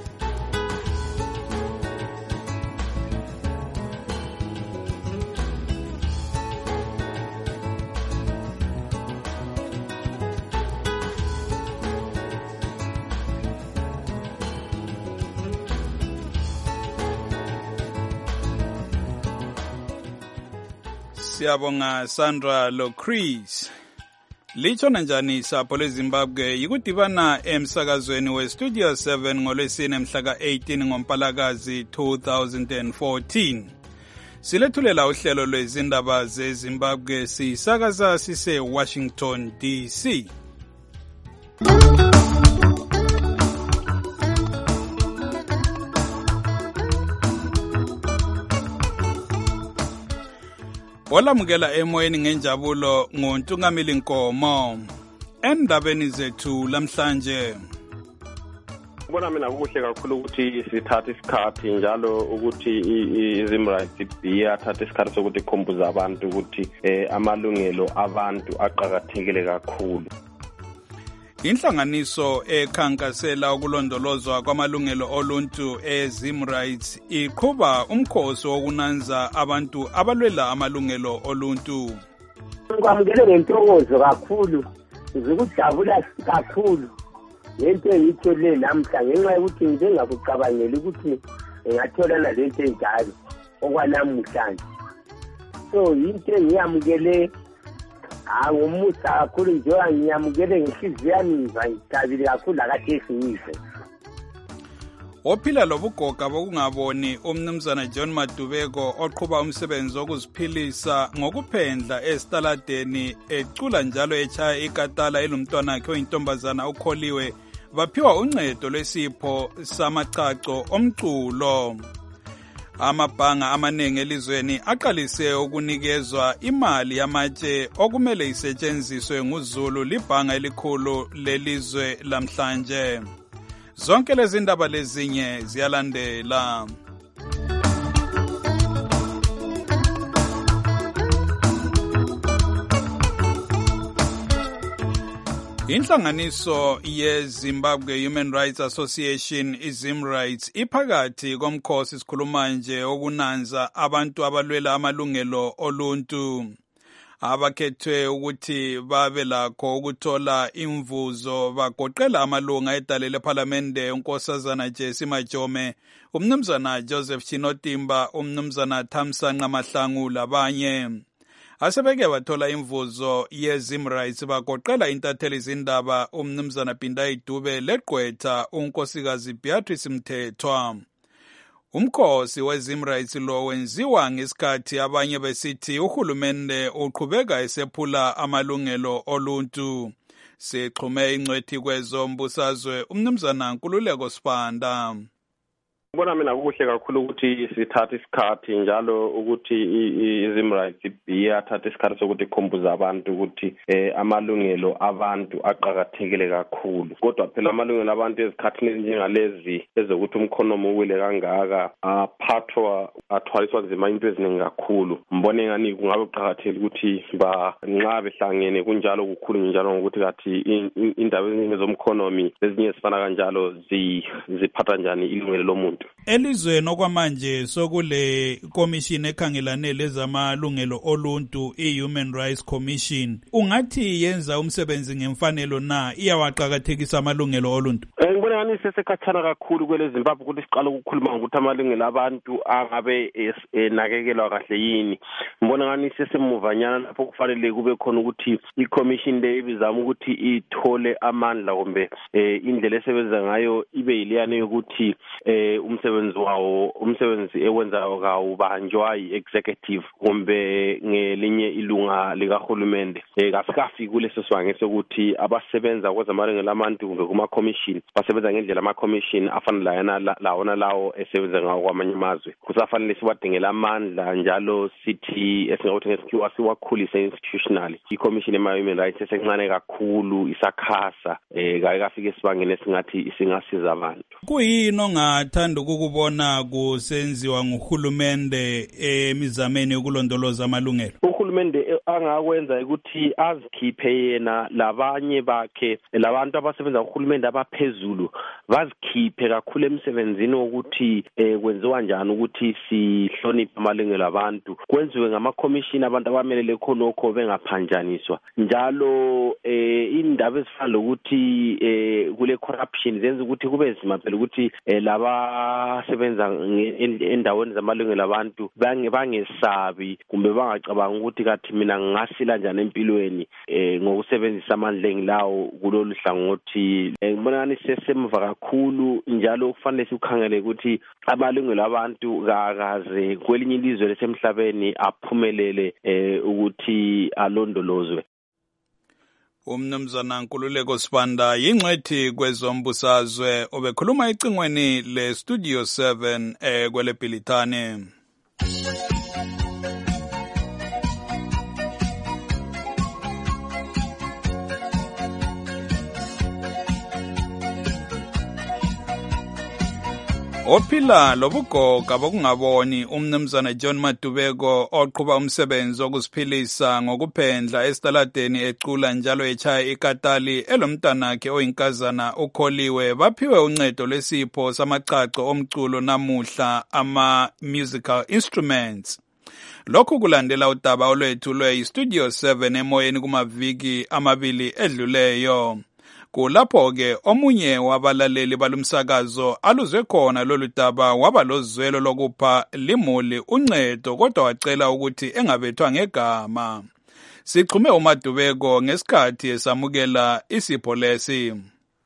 Siyabonga Sandra lo Chris. Lichona njani sapho leZimbabwe yikudibana emsakazweni weStudio 7 ngolwesine mhla ka-18 ngoMpalakazi 2014. Silethulela uhlelo lwezindaba zeZimbabwe sisakaza sise Washington DC. Olamukela emoyeni ngenjabulo ngoNtungamili Nkomo. Endabeni zethu lamhlanje. Bona mina kuhle kakhulu ukuthi sithathe isikhathi njalo ukuthi iZimrights iyathatha isikhathi sokuthi ikhumbuze abantu ukuthi amalungelo abantu aqhakathekile kakhulu. Inhlanganiso ekhankasela ukulondolozwa kwamalungelo oluntu eZimrights iqhuba umkhosi wokunanza abantu abalwela amalungelo oluntu. Ngikwamukele ngentokozo kakhulu, ngikujabula kakhulu lento engiyithole namhla ngenxa yokuthi ngingakucabangeli ukuthi ngathola lento enjalo okwanamuhlanje. So into engiyamukele ngomusa kakhulu njengoba ngiyamukele ngenhliziyo yami ngijabulile kakhulu akathi ngiyise. Ophila lobugoga bokungaboni umnumzana John Madubeko oqhuba umsebenzi wokuziphilisa ngokuphendla esitaladeni ecula njalo echaya ikatala elumntwana wakhe oyintombazana ukholiwe baphiwa uncedo lwesipho samachacho omculo. Amabhanga amaningi elizweni aqalise ukunikezwa imali yamatshe okumele isetshenziswe nguZulu libhanga elikhulu lelizwe lamhlanje. Zonke lezi ndaba lezinye ziyalandela. Inhlanganiso yeZimbabwe Human Rights Association iZimrights iphakathi komkhosi sikhuluma nje okunanza abantu abalwela amalungelo oluntu. Abakhethwe ukuthi babe lakho ukuthola imvuzo bagoqela amalunga edale lePhalamende unkosazana Jesse Majome, umnumzana Joseph Chinotimba, umnumzana Thamsanqa Mahlangu labanye. Asebeke bathola imvuzo yeZimrights bagoqela intatheli izindaba umnumzana Pindai Dube leGqwetha unkosikazi Beatrice Mthethwa. Umkhosi weZimrights lo wenziwa ngesikhathi abanye besithi uhulumende uqhubeka esephula amalungelo oluntu. Sixhume ingcwethi kwezombusazwe umnumzana Nkululeko Sibanda. Bona mina kuhle kakhulu ukuthi sithathe isikhathi njalo ukuthi iZimrights iyathatha isikhathi sokuthi ikhumbuze abantu ukuthi amalungelo abantu aqhakathekile kakhulu. Kodwa phela amalungelo abantu ezikhathini ezinjengalezi ezokuthi umkhonomo uwile kangaka aphathwa athwaliswa nzima into eziningi kakhulu. Mbone ngani kungabe kuqhakathekile ukuthi nxa behlangene kunjalo kukhulu njalo ngokuthi kathi indaba ezinye zomkhonomi ezinye sifana kanjalo ziphatha njani ilungelo lomuntu. labantu. Elizweni okwamanje sokule commission ekhangelane lezamalungelo oluntu, i-Human Rights Commission, ungathi yenza umsebenzi ngemfanelo na iyawaqakathekisa amalungelo oluntu? Ngibona ngani sesekhathana kakhulu kwele Zimbabwe ukuthi siqala ukukhuluma ngokuthi amalungelo abantu angabe enakekelwa kahle yini. Ngibona ngani sesemuvanyana lapho kufanele kube khona ukuthi i-commission le ibizama ukuthi ithole amandla kumbe indlela esebenza ngayo ibe yileyana yokuthi umsebenzi ewenzayo kawubanjwa yi-executive kumbe ngelinye ilunga likahulumende. Kasikafiki kuleso sibanga sokuthi abasebenza kwezamalungelo abantu kumbe kuma-commission basebenza ngendlela ama-commission afana lawona lawo esebenza ngawo kwamanye amazwe. Kusafanele siwadingela amandla njalo sithi esingakuthi ngesikhiwa siwakhulise institutionally. I-commission ema-human rights esencane kakhulu isakhasa kayikafika esibangeni esingathi isingasiza abantu. Kuyini ongathanda ukubona kusenziwa nguhulumende emizameni yokulondoloza amalungelo? Uhulumende angakwenza ukuthi azikhiphe yena labanye bakhe labantu abasebenza kuhulumende abaphezulu bazikhiphe kakhulu emsebenzini wokuthi kwenziwa njani ukuthi sihloniphe amalungelo abantu, kwenziwe ngama-commission abantu abamelele khonokho bengaphanjaniswa. Njalo indaba ezifana lokuthi kule corruption zenza ukuthi kube nzima phela ukuthi laba sebenza endaweni zamalungelo abantu bangesabi kumbe bangacabanga ukuthi kathi mina ngingasila njani empilweni ngokusebenzisa amandla engilawo kulolu hlangothi. Ngibona ngani sesemva kakhulu, njalo kufanele sikhangele ukuthi amalungelo abantu kaze kwelinye ilizwe lesemhlabeni aphumelele ukuthi alondolozwe. Umnumzana Nkululeko Sibanda yingcwethi kwezombusazwe obekhuluma ecingweni le Studio 7 kwele Bhilithane. Ophila lobugoga bokungaboni umnumzana John Madubeko oqhuba umsebenzi wokusiphilisa ngokuphendla esitaladeni ecula njalo echaya ikatali elomntanakhe oyinkazana uKholiwe baphiwe uncedo lwesipho samacaco omculo namuhla ama-musical instruments. Lokhu kulandela udaba olwethu lweStudio 7 emoyeni kumaviki amabili edluleyo. Kulapho-ke omunye wabalaleli balumsakazo aluzwe khona lolu daba waba lozwelo lokupha limuli uncedo kodwa wacela ukuthi engabethwa ngegama. Sichume uMadubeko ngesikhathi esamukela isipho lesi.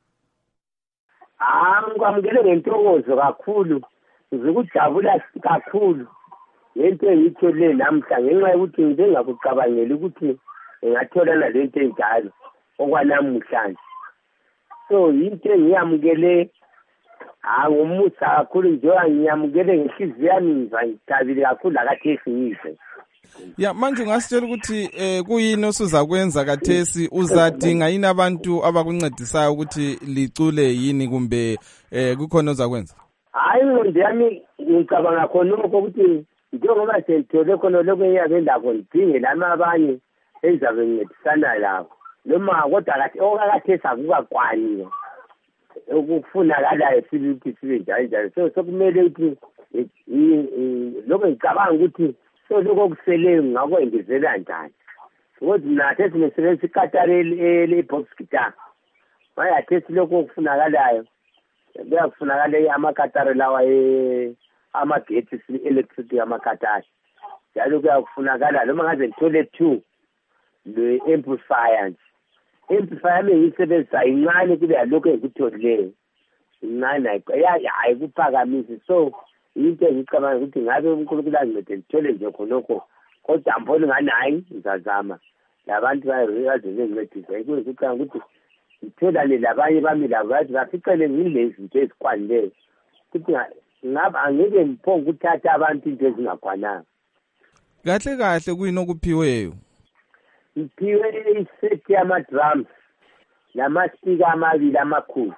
Ngikwamukele ngentokozo kakhulu, ngikujabula kakhulu lento engiyitholile namhla ngenxa yokuthi ngingakucabangeli ukuthi ngingathola nalento enjalo okwanamuhlanje. So into ngiyamukele ngumusa kakhulu njengoba ngiyamukele ngenhliziyo yami ngijabule kakhulu akathesi ngize. Ya manje ungasitshela ukuthi kuyini osuzakwenza kathesi, uzadinga yini abantu abakuncedisayo ukuthi licule yini kumbe kukhona ozakwenza? Hayi ingqondo yami ngicabanga khonokho ukuthi njengoba sengithole khona lokho engiyakwenza khona ngidinge lami abanye engizabe ngincedisana labo. Noma kodwa kathi okakathesi akukakwani ukufunakalayo ukuthi sibe njalo. So sokumele ukuthi lokho ngicabanga ukuthi so lokho kuseleyo ngakwengezela njani. Ukuthi nathi sinesebenzisa ikatari le-box guitar. Mayathesi lokho kufunakalayo kuyakufunakala amakatari lawa amagetsi electric amakatari. Njalo kuyakufunakala noma ngaze ngithole 2 le-amplifier nje. Amplifier ngiyisebenzisa incane kube yalokho engikutholileyo. Incane ayikuphakamisi. So into engicabanga ukuthi ngabe uNkulunkulu azincede ngithole nje khonokho kodwa mbona ngani hayi ngizazama labantu bazincedisa. Ngicabanga ukuthi ngitholane labanye bami labo bathi baficele ngilezi zinto ezikwanileyo ukuthi ngaba angeke ngiphonge ukuthatha abantu into ezingakwananga. Kahle kahle kuyini okuphiweyo? Ngiphiwe isethi yama-drums lama-speaker amabili amakhulu.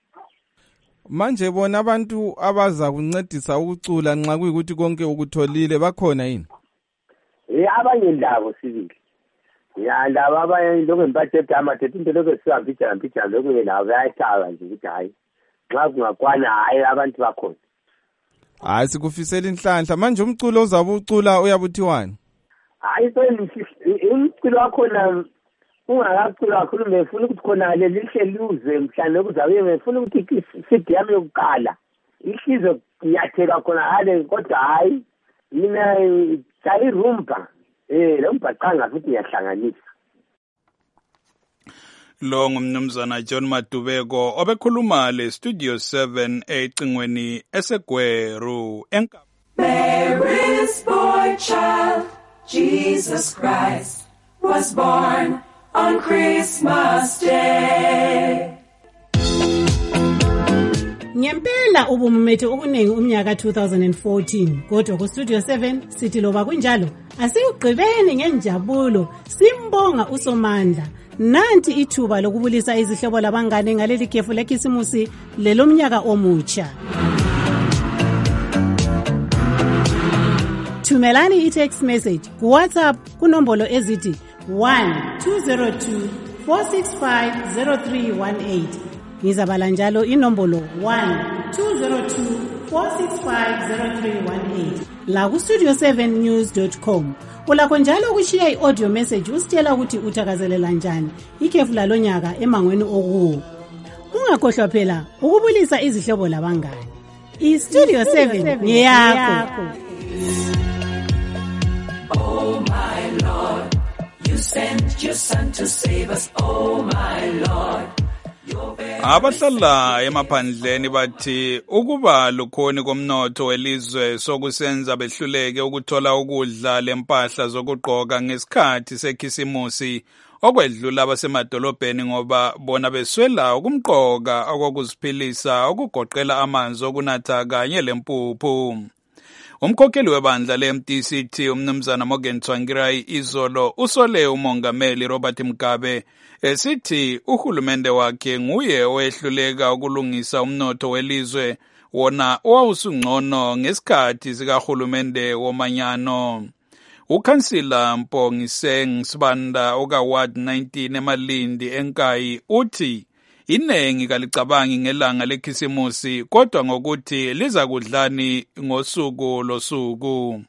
Manje bona abantu abaza kuncedisa ukucula nxa kuyikuthi konke ukutholile bakhona yini? Abanye ndabo sibili. Ya labo abanye lokho ngiphathe amathethe into lokho sihambijana lokho nabo bayathawa nje ukuthi hayi nxa kungakwana hayi abantu bakhona. Hayi sikufisela inhlanhla manje umculo ozabe ucula uyabuthiwani? Hayi umculo wakhona ungakacula kakhulu ngifuna ukuthi khona lelihle luze mhlanje kuzabe ngifuna ukuthi CD yami yokuqala ihlizo ngiyatheka khona hale kodwa hayi mina sayirumba lo mbaqanga futhi ngiyahlanganisa. Lo ngumnumzana John Madubeko obekhuluma le Studio 7 ecingweni eseGweru. Mary's boy child, Jesus Christ, was born on Christmas Day. Ngempela ubumumethe okuningi umnyaka 2014 kodwa ku Studio 7 sithi loba kunjalo asiyugqibeni ngenjabulo simbonga uSomandla. Nanti ithuba lokubulisa izihlobo labangane ngaleli khefu lekhisimusi lelomnyaka omutsha. Thumelani i-text message ku WhatsApp kunombolo ezithi 1-202-465-0318. Ngizabala njalo inombolo 1-202-465-0318 la ku studio7news.com. Ulakho njalo ukushiya i-audio message usitshela ukuthi uthakazelela njani ikhefu lalonyaka emangweni okuwo. Ungakhohlwa phela ukubulisa izihlobo labangane. I-Studio 7 ngeyakho. Oh my Lord, you sent your son to save us, oh my Lord. Abahlala emaphandleni bathi ukuba lukhoni komnotho welizwe sokusenza behluleke ukuthola ukudla lempahla zokugqoka ngesikhathi sekhisimusi okwedlula abasemadolobheni ngoba bona beswela ukumgqoka okokuziphilisa okugoqela amanzi okunatha kanye lempuphu. Umkhokheli webandla le-MDCT umnumzana Morgan Tsvangirai izolo usole umongameli Robert Mugabe esithi uhulumende wakhe nguye owehluleka ukulungisa umnotho welizwe wona owawusungcono ngesikhathi sikahulumende womanyano. Ukhansila Mpongiseng Sibanda okaWard 19 eMalindi eNkayi uthi inengi kalicabangi ngelanga lekhisimusi kodwa ngokuthi liza kudlani ngosuku losuku.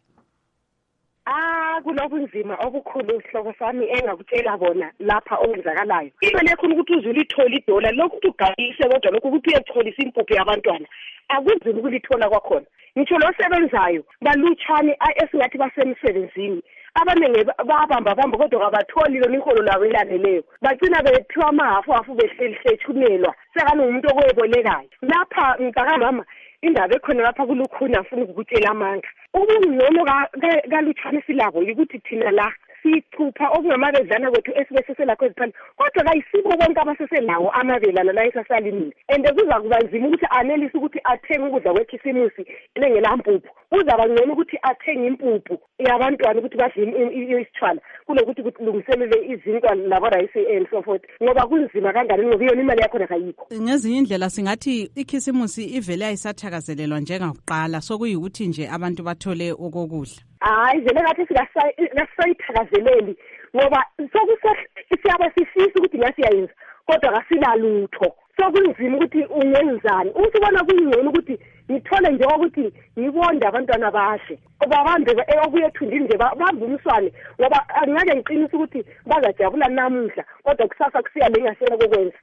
Kulobunzima obukhulu sihloko sami engakutshela bona lapha okwenzakalayo. Imali yakho ukuthi uzule ithola idola lokhu ugayise kodwa lokhu ukuthi uyetholisa impuphu yabantwana akunzima ukulithola kwakhona. Ngitsho lo sebenzayo balutshane esingathi basemsebenzini abanenge babamba kodwa kabatholi lo iholo lawo elaneleyo bagcina bethiwa amahafu behlelihletshunelwa sekani umuntu okwebolekayo lapha mntaka mama indaba ekhona lapha kulukhuni afuna ukukutshela amanga ubungcono kalutshane silabo ukuthi thina la sichupha okungamabezana kwethu esibeseselakho eziphani kodwa kayisibo bonke abaseselawo amabelana la esasalimile and kuza kuba nzima ukuthi anelise ukuthi athenge ukudla kwekhisimusi elengelampuphu uzaba ngcono ukuthi athenge impuphu yabantwana ukuthi badle isithwala kulokuthi kulungiselele izinkwa laborayisi and so forth ngoba kunzima kanjani ngoba yona imali yakhona kayikho. Ngezinye indlela singathi ikhisimusi ivele ayisathakazelelwa njengakuqala sokuyikuthi nje abantu bathole okokudla. Hayi vele ngathi sikasayithakazeleli ngoba siyabe sifisa ukuthi ngasiyayenza kodwa kasila lutho sokunzima ukuthi ungenzani usibona kungcono ukuthi ngithole nje ukuthi ngibonde abantwana bahle babambe okuyethundini nje bambe umswane ngoba angeke ngiqinise ukuthi bazajabula namuhla kodwa kusasa kusiya lengasela kokwenza.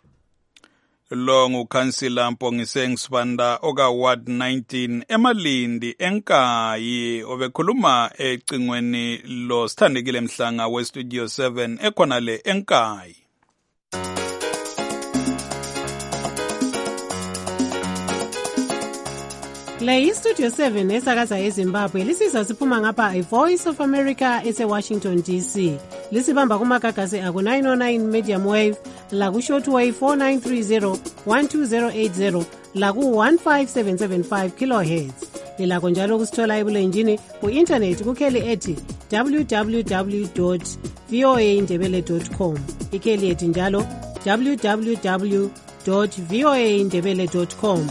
Lo ngukhansila Mpongiseng Sibanda okaWard 19 eMalindi eNkayi obekhuluma ecingweni lo sithandekile mhlanga weStudio 7 ekhona le eNkayi. Le iStudio 7 esakaza eZimbabwe lisiza siphuma ngapha iVoice of America eseWashington DC. Lisibamba kumagagasi aku 909 medium wave la ku shortwave 4930 12080 la ku 15775 kilohertz. Lilakho njalo kusithola ebulenjini ku internet kukheli ethi www.voaindebele.com. Ikheli ethi njalo www.voaindebele.com.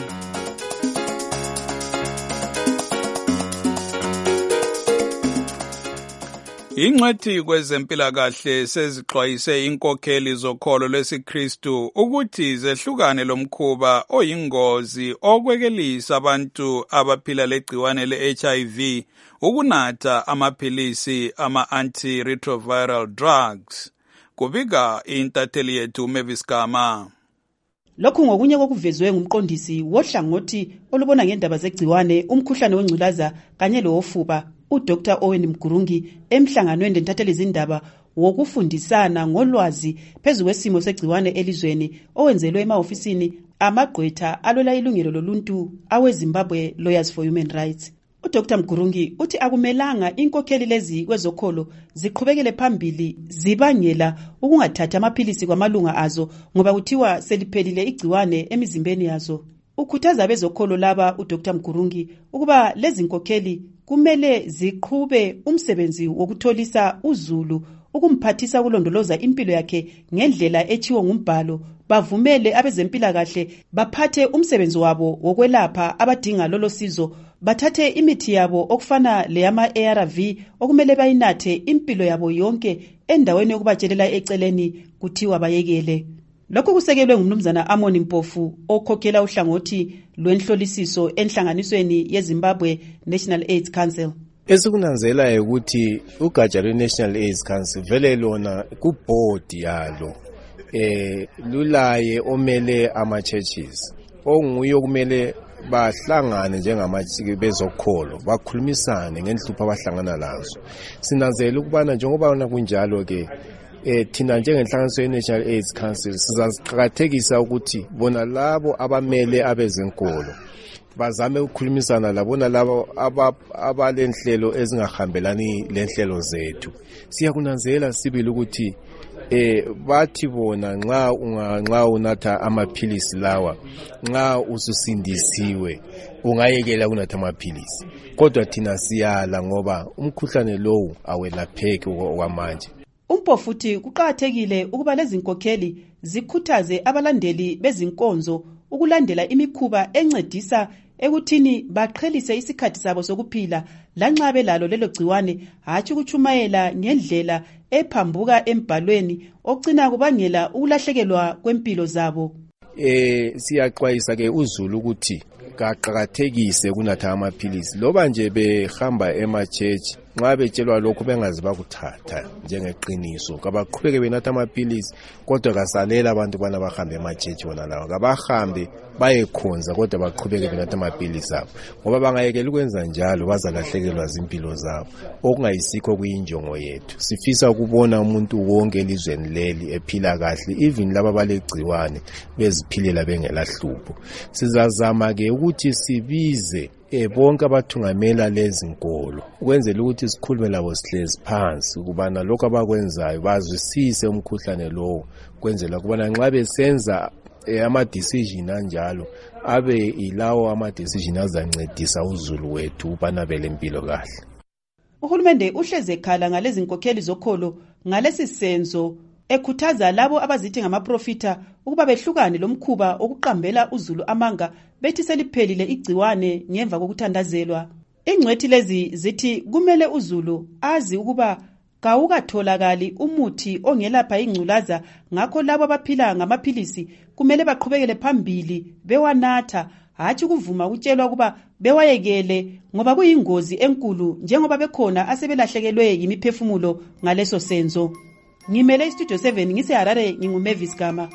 Ingcwethi kwezempilakahle sezixwayise inkokheli zokholo lwesiKristu ukuthi zehlukane lomkhuba oyingozi okwekelisa abantu abaphila legciwane le-HIV ukunatha amaphilisi ama-antiretroviral drugs. Kubika intatheli yethu Mavis Gama. Lokhu ngokunye kokuvezwe ngumqondisi wohlangothi olubona ngendaba zegciwane, umkhuhlane wengculaza kanye lowofuba, uDr. Owen Mgurungi, emhlanganweni lentatheli izindaba wokufundisana ngolwazi phezu kwesimo segciwane elizweni owenzelwe emahofisini amagqwetha alwela ilungelo loluntu aweZimbabwe Lawyers for Human Rights. uDr. Mgurungi uthi akumelanga inkokheli lezi kwezokholo ziqhubekele phambili zibangela ukungathatha amaphilisi kwamalunga azo ngoba kuthiwa seliphelile igciwane emizimbeni yazo. Ukhuthaza bezokholo laba uDr. Mgurungi ukuba lezi nkokheli kumele ziqhube umsebenzi wokutholisa uzulu ukumphathisa kulondoloza impilo yakhe ngendlela echiwo ngumbhalo, bavumele abezempilakahle baphathe umsebenzi wabo wokwelapha abadinga lolo sizo, bathathe imithi yabo okufana leyama-ARV okumele bayinathe impilo yabo yonke endaweni yokubatshelela eceleni kuthiwa bayekele. Lokhu kusekelwe ngumnumzana Amon Mpofu okhokhela uhlangothi lwenhlolisiso enhlanganisweni yeZimbabwe National AIDS Council. Esikunanzela ukuthi ugatsha lwe-National AIDS Council vele lona ku-board yalo lulaye omele ama-churches onguye okumele bahlangane njengamabezokholo bakhulumisane ngenhlupho abahlangana lazo. Sinanzela ukubana njengoba kunjalo ke thina njengenhlanganiso ye-National AIDS Council sizaziqakathekisa ukuthi bona labo abamele abezenkolo bazame ukukhulumisana labona labo abalenhlelo ezingahambelani lenhlelo zethu. Siyakunanzela sibili ukuthi bathi bona nxa unatha amaphilisi lawa, nxa ususindisiwe ungayekela kunatha amaphilisi, kodwa thina siyala ngoba umkhuhlane lowu awelapheki kwamanje. Umpofuthi kuqakathekile ukuba lezi nkokheli zikhuthaze abalandeli bezinkonzo ukulandela imikhuba encedisa ekuthini baqhelise isikhathi sabo sokuphila lanxa belalo lelo gciwane, hatshi ukuchumayela ngendlela ephambuka embhalweni ogcina kubangela ukulahlekelwa kwempilo zabo. Siyaxwayisa ke uzulu ukuthi kaqakathekise kunatha amaphilisi loba nje behamba ema-church, nxa betshelwa lokhu bengazi bakuthatha njengeqiniso, kabaqhubeke benatha amaphilisi, kodwa kasalela abantu bana bahambe ema-church bona lawa, kabahambe bayekhonza kodwa baqhubeke benatha amaphilisi abo, ngoba bangayekela ukwenza njalo bazalahlekelwa zimpilo zabo okungayisikho kuyinjongo yethu. Sifisa ukubona umuntu wonke elizweni leli ephila kahle, even laba balegciwane beziphilela bengela hlupho. Sizazama ke ukuthi sibize bonke abathungamela lezi nkolo ukwenzela ukuthi sikhulume labo sihlezi phansi ukubana lokho abakwenzayo bazwisise umkhuhlane lowo, kwenzela ukubana nxa besenza ama-decision anjalo abe ilawo ama-decision azancedisa uzulu wethu ukubana belempilo kahle. Uhulumende uhleze ekhala ngalezi nkokheli zokholo ngalesi senzo, ekhuthaza labo abazithi ngamaprofita ukuba behlukane lomkhuba okuqambela uzulu amanga bethi seliphelile igciwane ngemva kokuthandazelwa. Ingcwethi lezi zithi kumele uzulu azi ukuba kawukatholakali umuthi ongelapha ingculaza, ngakho labo abaphila ngamaphilisi kumele baqhubekele phambili bewanatha, hatshi kuvuma ukutshelwa ukuba bewayekele ngoba kuyingozi enkulu njengoba bekhona asebelahlekelwe yimiphefumulo ngaleso senzo. Ngimele Studio 7 ngiseHarare, nginguMavis Gama.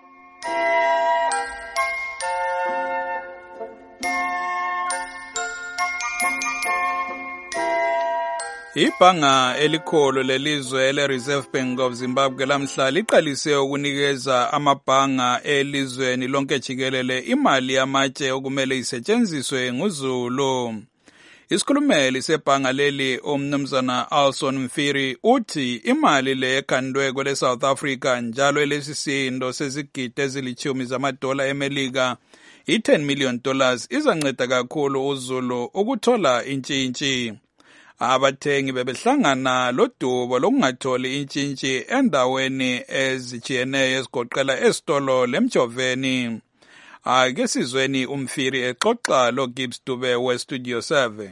Ibhanga elikholo lelizwe le-Reserve Bank of Zimbabwe lamhla liqalise ukunikeza amabhanga elizweni lonke jikelele imali yamatshe okumele isetshenziswe nguzulu. Isikhulumeli sebhanga leli umnumzana Alson Mfiri uthi imali le ekhandwe kwele South Africa njalo elesisindo sezigidi ezilithumi zamadola eMelika i-$10 million izanceda kakhulu uzulu ukuthola intshintshi. Abathengi bebehlangana lodubo lokungatholi intshintshi endaweni ezijiyeneyo ezigoqela esitolo lemjoveni. Ake sizweni uMfiri exoxa lo Gibbs Dube we Studio 7.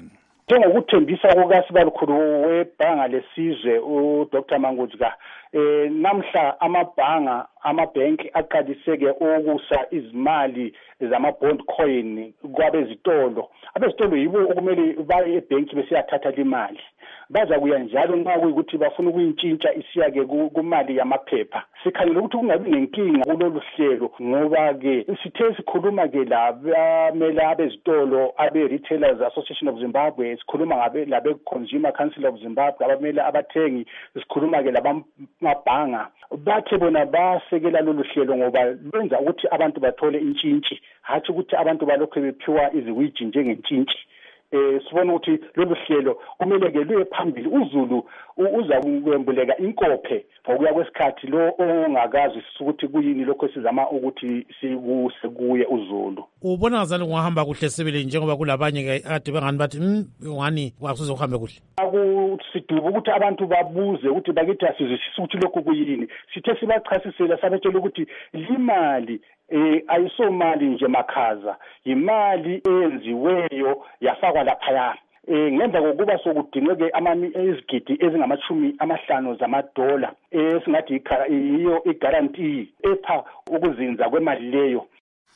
njengokuthembisa kukasibalukhulu webhanga lesizwe uDr Mangudza namhla amabhenki aqaliseke ukusa izimali zama-bond coin kwabezitolo. Abezitolo yibo okumele baye ebhenki besiyathatha imali. Baza kuya njalo nxa kuyikuthi bafuna ukuyintshintsha isiya-ke kumali yamaphepha. Sikhangela ukuthi kungabi nenkinga kulolu hlelo ngoba-ke sithe sikhuluma-ke labamele abezitolo abe-Retailers Association of Zimbabwe, sikhuluma labe-Consumer Council of Zimbabwe, abamele abathengi, sikhuluma-ke labamabhanga. Bathe bona basekela lolu hlelo ngoba lwenza ukuthi abantu bathole intshintshi, hatshi ukuthi abantu balokhu bephiwa iziwiji njengentshintshi. Sibona ukuthi lolu hlelo kumele-ke luye phambili. UZulu uza kwembuleka inkophe ngokuya kwesikhathi lo ongakazi ukuthi kuyini lokho esizama ukuthi sikuse kuye uZulu. Ubona ngazani kungahamba kuhle sibili njengoba kulabanye kade bengani bathi ngani kwakuze kuhambe kuhle? Siduba ukuthi abantu babuze ukuthi bakithi asizwisisi ukuthi lokho kuyini. Sithe sibachasisela sabetshela ukuthi limali ayisomali nje makhaza, imali eyenziweyo yafakwa laphaya. Ngemva kokuba sokudingeke izigidi ezingama-50 zamadola esingathi iyo igaranti epha ukuzinza kwemali leyo.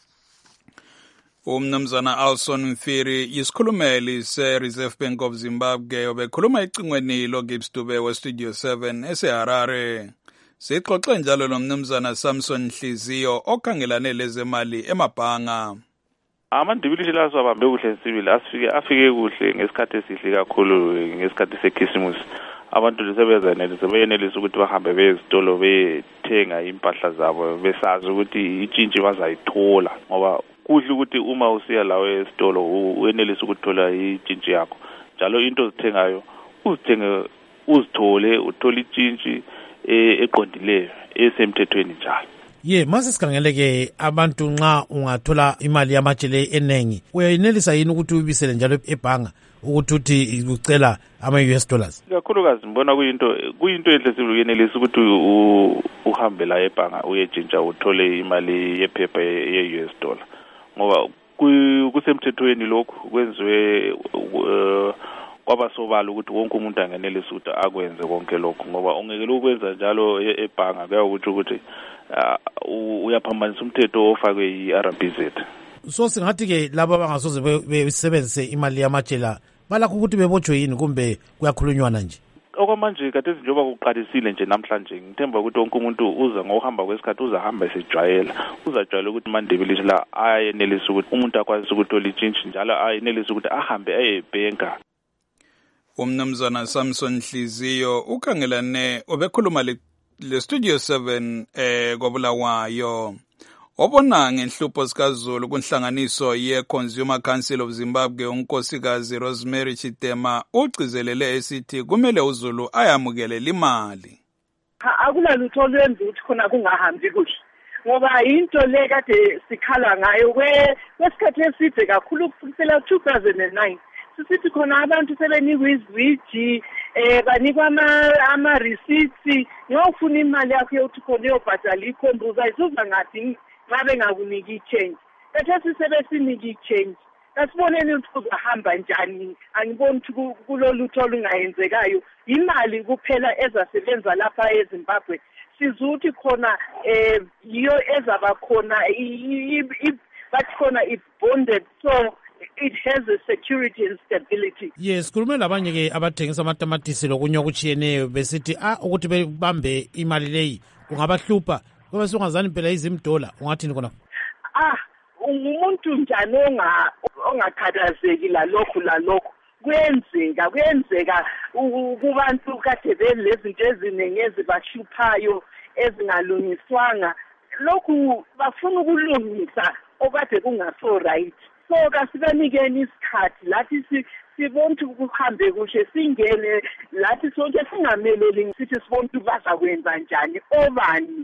Umnumzana Alson Mfiri yisikhulumeli se-Reserve Bank of Zimbabwe obekhuluma ecingweni loGibbs Dube we-Studio 7 eseHarare. Sixoxe njalo nomnumzana Samson Hliziyo okhangelane lezemali emabhanga. Amandibilishi lazo abambe kuhle sibili afike kuhle ngesikhathi esihle kakhulu ngesikhathi seKhisimusi. Abantu sebeyenelisa ukuthi bahambe bezitolo bethenga impahla zabo besazi ukuthi itshintshi bazayithola ngoba kuhle ukuthi uma usiya lawo esitolo uyenelisa ukuthola itshintshi yakho. Njalo into ozithengayo uzithole uthola itshintshi eqondileyo esemthethweni njalo. Mase sikhangeleke abantu nxa ungathola imali yamatshele enengi uyenelisa yini ukuthi ubisele njalo ebhanga ukuthi ucela ama-US dollars? Kakhulukazi mbona kuyinto enhle sibili uyenelisa ukuthi uhambe la ebhanga uyetshintsha uthole imali yephepha ye-US dollar ngoba kusemthethweni lokhu kwenziwe kwabasobala ukuthi wonke umuntu angenelisa ukuthi akwenze konke lokhu ngoba ungekele ukwenza njalo ebhanga kuya ukuthi uyaphambanisa umthetho ofakwe yi-RBZ. So singathi-ke laba abangasoze besebenzise imali yamatshela balakho ukuthi bebotshwe yini kumbe kuyakhulunywana nje? Okwamanje kade njengoba kuqalisile nje namhlanje ngithemba ukuthi wonke umuntu uza ngokuhamba kwesikhathi uzahamba uzajwayela ukuthi mandibilishi la ayenelisa ukuthi umuntu akwazi ukuthola itshintshi njalo ayenelisa ukuthi ahambe ayebhenka. Umnumzana Samson Hliziyo ukhangelane obekhuluma le-Studio 7 kwaBulawayo. Obona ngenhlupho zikaZulu kunhlanganiso ye-Consumer Council of Zimbabwe unkosikazi Rosemary Chitema ugcizelele esithi kumele uZulu ayamukele limali. Akulalutho olwenza ukuthi khona kungahambi kuhle ngoba into le kade sikhala ngayo kwesikhathi eside kakhulu kusukela 2009 sisithi khona abantu sebenikwa izwiji banikwa ama-receipts ngiyofuna imali yakho yokuthi khona uyobhadala ikhombuza isuza ngathi nxa bengakuniki i-change bethe sisebesiniki i-change kasiboneni ukuthi kuzahamba njani. Angiboni ukuthi kulolutho olungayenzekayo imali kuphela ezasebenza lapha eZimbabwe sizuthi khona yiyo ezaba khona bathi khona it's bonded so it has a security and stability. Yes, khulume labanye-ke abathengisa amatamatisi lokunye okutshiyeneyo besithi ukuthi bebambe imali leyi kungabahlupha ngoba sungazani phela izimdola ungathini khona? Umuntu njani ongakhathazeki lalokhu kuyenzeka kubantu kade belezinto eziningi ezibahluphayo ezingalungiswanga lokhu bafuna ukulungisa okade kungaso right. So kasibanikeni isikhathi lathi sibona ukuthi kuhambe kuhle singene lathi sonke singameleli sithi sibona ukuthi bazakwenza njani obani.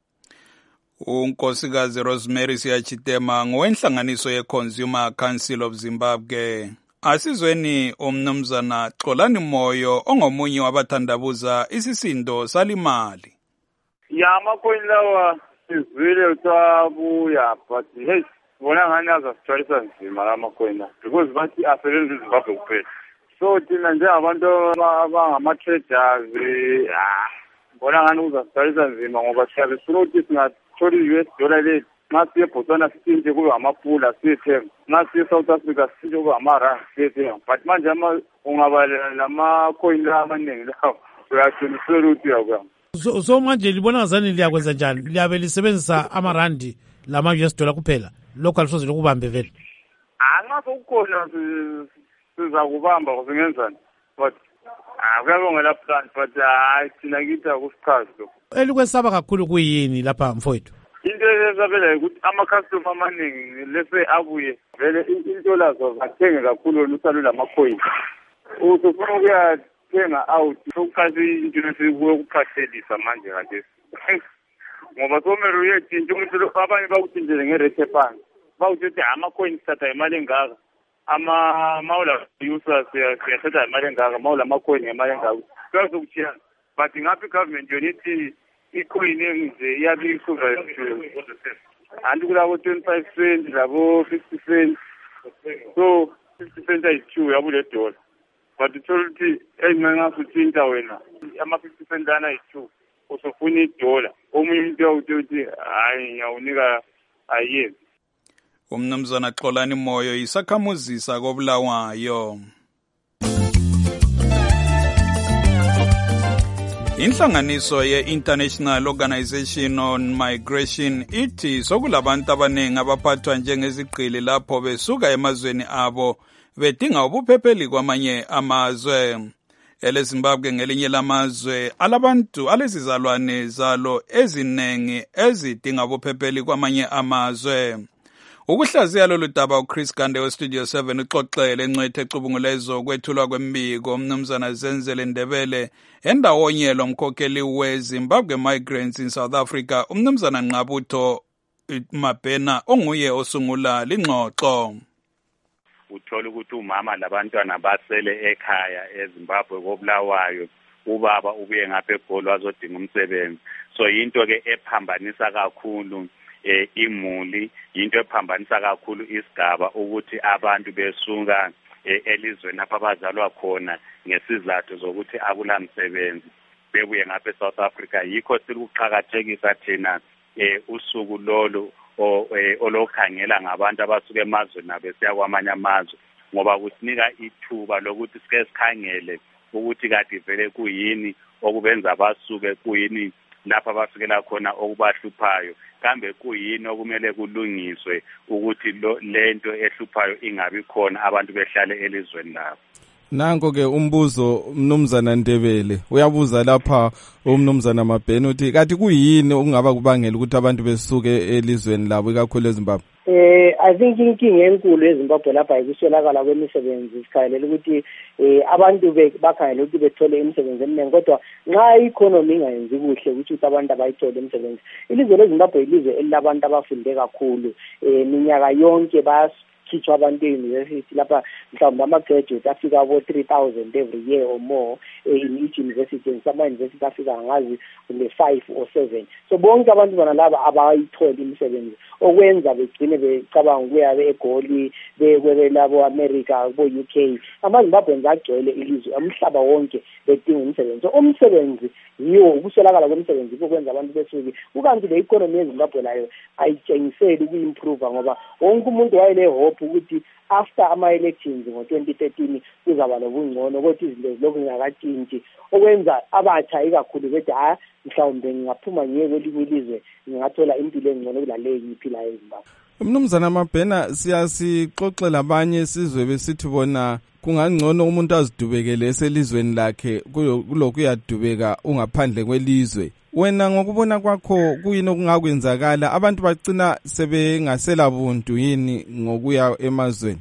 Unkosikazi Rosemary Siyachitema ngowenhlanganiso ye-Consumer Council of Zimbabwe. Asizweni umnumzana Xolani Moyo ongomunye wabathandabuza isisindo salimali. Amacoin lawa sizwile utabuya but hey bona ngani azasitshayisa nzima lamacoin because bathi asebenza eZimbabwe kuphela So thina njengabantu abangama-traders ngibona ngani kuzasidalisa nzima ngoba siyabe sifuna ukuthi singathola i-US dollar lethu nxa siye eBotswana sitshintshe kube amapula siyethenga, nxa siye eSouth Africa sitshintshe kube amarandi siyethenga. But manje ungaba lama-coin la amaningi lawo uyaqinisekela ukuthi uyakuya. So manje libona ngazani liyakwenza njani? Liyabe lisebenzisa amarandi lama-US dollar kuphela? Lokho alisoze lokubambe vele? Nxa sokukhona sizakubamba singenzani, but kuyabe ngela plan, but thina kithi akusichazi lokho. Elikwesaba kakhulu kuyini lapha mfowethu? Into esabela ukuthi ama-customer amaningi lese abuye vele into lazo zathenge kakhulu lusalula ama-coin. Usufuna ukuyathenga out sokuqasi into lesikuye ukuphathelisa manje kanje. Ngoba somele uyetshintsha ukuthi abanye bakutshintshele ngerate ephansi. Bawuthi ama-coin sithatha imali engaka. Mawula users siyathatha imali engaka, mawula ama-coin ngemali engaka. Kuyazokuchiyana. But ngaphi government yona ithi i-coin engize iyabe isuka anti kulabo 25 cent labo 50 cent. So 50 cent ayi-2 yabule dollar. But uthola ukuthi engingasutshintsha wena ama-50 cent lana ayi-2 usufuna idola. Omunye umuntu uyawuthi hayi ngiyawunika ayenzi. Umnumzana Xolani Moyo isakhamuzisa koBulawayo. Inhlanganiso ye-International Organization on Migration ithi sokulabantu abaningi abaphathwa njengezigqili lapho besuka emazweni abo bedinga ubuphepheli kwamanye amazwe. EleZimbabwe ngelinye lamazwe alabantu alezizalwane zalo ezinengi ezidinga ubuphepheli kwamanye amazwe. Ukuhlaziya lolu daba uChris Gande weStudio 7 uxoxele encwethe ecubungulezo kwethulwa kwembiko umnumzana Zenzele Ndebele endawonye lomkhokheli weZimbabwe Migrants in South Africa umnumzana Nqabutho Mabhena onguye osungula lingxoxo. Uthola ukuthi umama labantwana basele ekhaya eZimbabwe koBulawayo, ubaba ubuye ngapha eGoli wazodinga umsebenzi. So into ke ephambanisa kakhulu imuli, into ephambanisa kakhulu isigaba ukuthi abantu besuka elizweni lapha abazalwa khona ngesizathu zokuthi akulamsebenzi bebuye ngapha eSouth Africa. Yikho siluqhakathekisa thina usuku lolu olokhangela ngabantu abasuka emazweni abesiya kwamanye amazwe, ngoba kusinika ithuba lokuthi sike sikhangele ukuthi kade vele kuyini okubenza basuke, kuyini lapha bafikela khona okubahluphayo, kambe kuyini okumele kulungiswe ukuthi lento ehluphayo ingabi khona abantu behlale elizweni labo. Nanko ke umbuzo umnumzana Ndebele uyabuza lapha umnumzana Mabhena uthi kathi kuyini okungaba kubangela ukuthi abantu besuke elizweni labo ikakhulu eZimbabwe? I think inkinga enkulu eZimbabwe lapha ikuswelakala kwemisebenzi. Sikhayelela ukuthi abantu bakhangela ukuthi bethole imisebenzi eminingi, kodwa nxa i-economy ingayenzi kuhle ukuthi abantu abayithole imisebenzi. Ilizwe leZimbabwe ilizwe elilabantu abafunde kakhulu minyaka yonke khitshwa abantu e-university lapha mhlawumbe ama-graduate afika abo 3,000 every year or more in each university, and some university afika ngazi 5 or 7. So bonke abantu bona laba abayitholi imisebenzi okwenza begcine becabanga ukuya eGoli bekwelabo America bo UK. AmaZimbabweans agcwele ilizwe umhlaba wonke bedinga umsebenzi. So umsebenzi yiwo ukuswelakala kwemisebenzi ukwenza abantu besuke. Ukanti le economy yeZimbabwe layo ayitshengiseli ukuimprove ngoba wonke umuntu wayele hope ukuthi after ama-elections ngo-2013 kuzaba lobungcono, kodwa izinto zilokhu ngakatshintshi okwenza abatsha ikakhulu bethi mhlawumbe ngingaphuma ngiye kwelinye ilizwe ngingathola impilo engcono kulaleyo ngiyiphilayo eZimbabwe. Umnumzana Mabhena siyasixoxela abanye sizwe besithi bona kungangcono umuntu azidubekele eselizweni lakhe kulokhu uyadubeka ungaphandle kwelizwe. Wena ngokubona kwakho kuyini okungakwenzakala abantu bagcina sebengasela buntu yini ngokuya emazweni?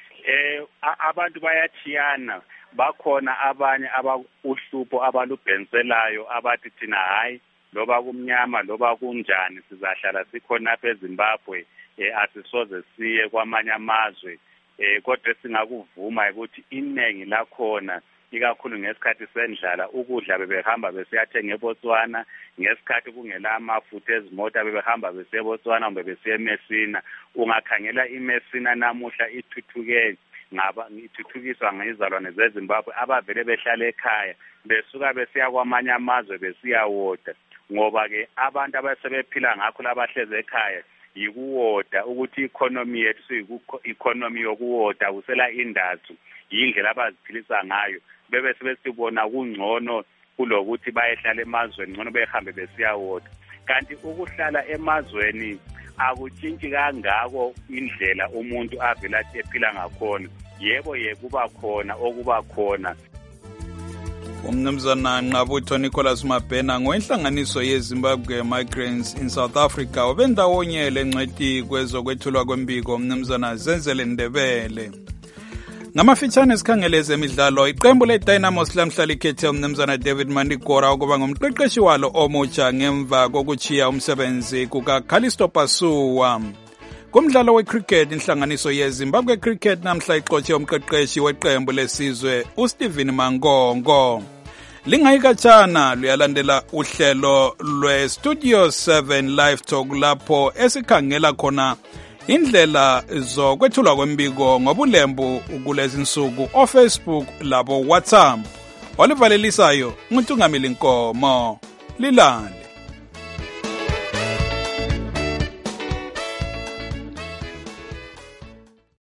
Abantu bayachiyana, bakhona abanye uhlupho abalubhenselayo abathi thina hayi loba kumnyama loba kunjani sizahlala sikhona apha eZimbabwe, asisoze siye kwamanye amazwe. Kodwa singakuvuma ukuthi inengi lakhona ikakhulu ngesikhathi sendlala ukudla bebehamba besiyathenga eBotswana, ngesikhathi kungela amafutha ezimota bebehamba besiya eBotswana kumbe besiya eMessina. Ungakhangela iMessina namuhla ithuthuke ngithuthukiswa ngezalwane zeZimbabwe abavele behlala ekhaya besuka besiya kwamanye amazwe besiyawoda, ngoba ke abantu abasebephila ngakho labahleze ekhaya yikuwoda, ukuthi economy yethu economy yokuwoda usela industry yindlela abaziphilisa ngayo, bebe sebesibona kungcono kulokuthi bayehlala emazweni, ngcono behambe besiyawoda. Kanti ukuhlala emazweni akutshintshi kangako indlela umuntu avela ephila ngakhona. Yebo kuba khona okuba khona. Umnumzana Nqabutho Nicholas Mabhena ngoinhlanganiso yeZimbabwe Migrants in South Africa obendawonye lencwadi kwezokwethulwa kwembiko umnumzana Zenzele Ndebele. Ngamafitshane sikhangele ezemidlalo, iqembu leDynamos lamhla likhethe umnumzana David Mandikora ukuba ngumqeqeshi walo omutsha ngemva kokuchiya umsebenzi kukaKhalisto Pasuwa. Kumdlalo wecricket, inhlanganiso yeZimbabwe Cricket namhla ixotshe umqeqeshi weqembu lesizwe uStephen Mangongo. Lingayikatshana luyalandela uhlelo lweStudio 7 Live Talk lapho esikhangela khona indlela zokwethulwa kwembiko ngobulembu kulezi nsuku oFacebook labo WhatsApp. Olivalelisayo nguNtungamili Nkomo. Lilani